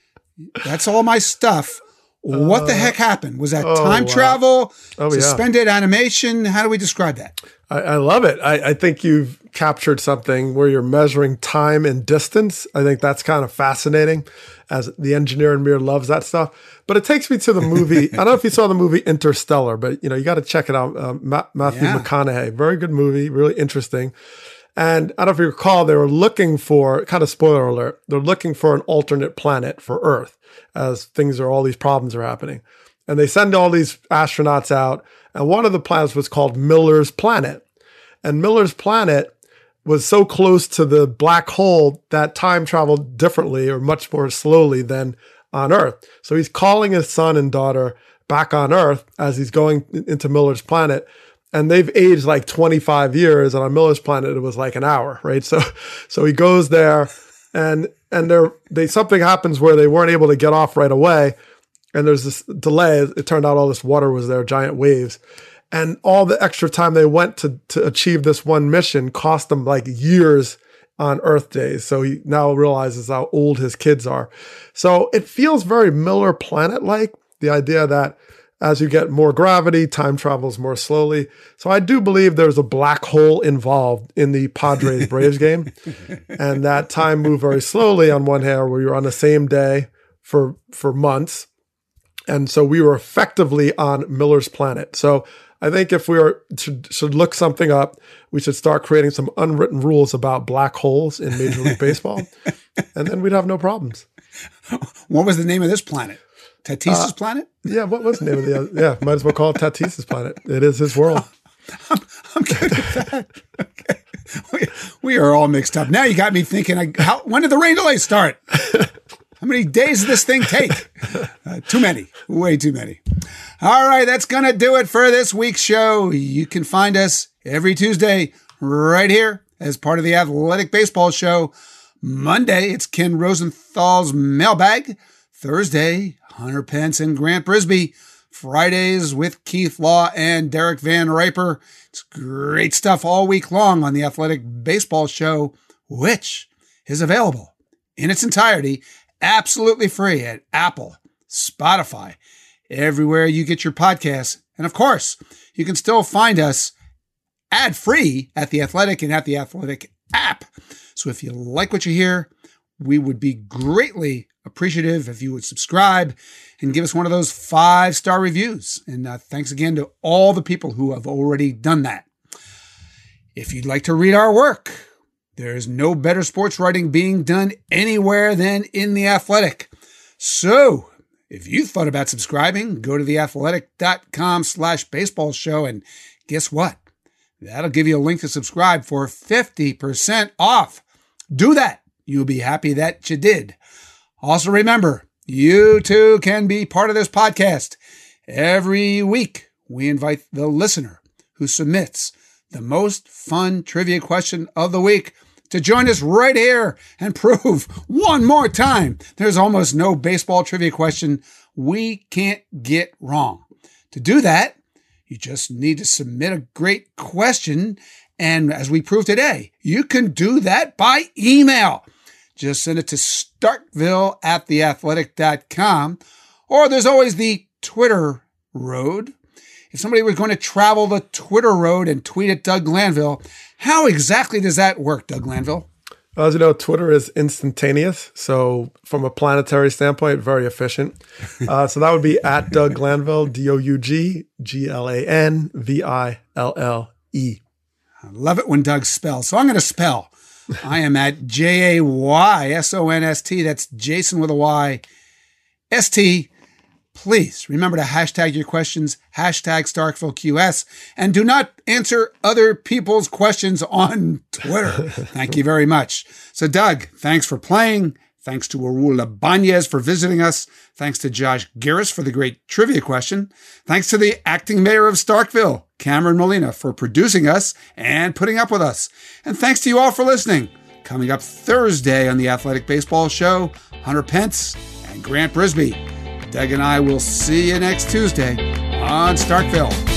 that's all my stuff. What the heck happened? Was that time travel, suspended animation? How do we describe that? I love it. I think you've captured something where you're measuring time and distance. I think that's kind of fascinating, as the engineer in me loves that stuff. But it takes me to the movie. I don't know if you saw the movie Interstellar, but you got to check it out. Matthew McConaughey, very good movie, really interesting. And I don't know if you recall, they were looking for, kind of spoiler alert, they're looking for an alternate planet for Earth, as all these problems are happening. And they send all these astronauts out, and one of the planets was called Miller's Planet. And Miller's Planet was so close to the black hole that time traveled differently, or much more slowly, than on Earth. So he's calling his son and daughter back on Earth as he's going into Miller's Planet. And they've aged like 25 years, and on Miller's Planet, it was like an hour, right? So he goes there, and something happens where they weren't able to get off right away, and there's this delay. It turned out all this water was there, giant waves, and all the extra time they went to achieve this one mission cost them like years on Earth days. So he now realizes how old his kids are. So it feels very Miller Planet-like, the idea that as you get more gravity, time travels more slowly. So I do believe there's a black hole involved in the Padres-Braves game, and that time moved very slowly on one hand, where you're on the same day for months. And so we were effectively on Miller's Planet. So I think if we should look something up, we should start creating some unwritten rules about black holes in Major League Baseball, and then we'd have no problems. What was the name of this planet? Tatis's planet? Yeah, what was the name of the other? Yeah, might as well call it Tatis's planet. It is his world. I'm good with that. Okay. We are all mixed up. Now you got me thinking, when did the rain delay start? How many days does this thing take? Too many. Way too many. All right, that's going to do it for this week's show. You can find us every Tuesday right here as part of the Athletic Baseball Show. Monday, it's Ken Rosenthal's Mailbag. Thursday, Hunter Pence and Grant Brisbee. Fridays with Keith Law and Derek Van Riper. It's great stuff all week long on the Athletic Baseball Show, which is available in its entirety, absolutely free at Apple, Spotify, everywhere you get your podcasts. And of course, you can still find us ad-free at The Athletic and at the Athletic app. So if you like what you hear, we would be greatly appreciative if you would subscribe and give us one of those 5-star reviews. And thanks again to all the people who have already done that. If you'd like to read our work, there's no better sports writing being done anywhere than in The Athletic. So if you thought about subscribing, go to theathletic.com/baseball show, and guess what? That'll give you a link to subscribe for 50% off. Do that. You'll be happy that you did. Also remember, you too can be part of this podcast. Every week, we invite the listener who submits the most fun trivia question of the week to join us right here and prove one more time there's almost no baseball trivia question we can't get wrong. To do that, you just need to submit a great question. And as we proved today, you can do that by email. Just send it to starkville@theathletic.com. Or there's always the Twitter road. if somebody was going to travel the Twitter road and tweet at Doug Glanville, how exactly does that work, Doug Glanville? As you know, Twitter is instantaneous. So from a planetary standpoint, very efficient. So that would be at Doug Glanville, DougGlanville. I love it when Doug spells. So I'm going to spell. I am at JAYSONST. That's Jason with a Y. ST. Please remember to hashtag your questions, hashtag StarkvilleQS, and do not answer other people's questions on Twitter. Thank you very much. So, Doug, thanks for playing. Thanks to Arula Banez for visiting us. Thanks to Josh Garris for the great trivia question. Thanks to the acting mayor of Starkville, Cameron Molina, for producing us and putting up with us. And thanks to you all for listening. Coming up Thursday on the Athletic Baseball Show, Hunter Pence and Grant Brisbee. Doug and I will see you next Tuesday on Starkville.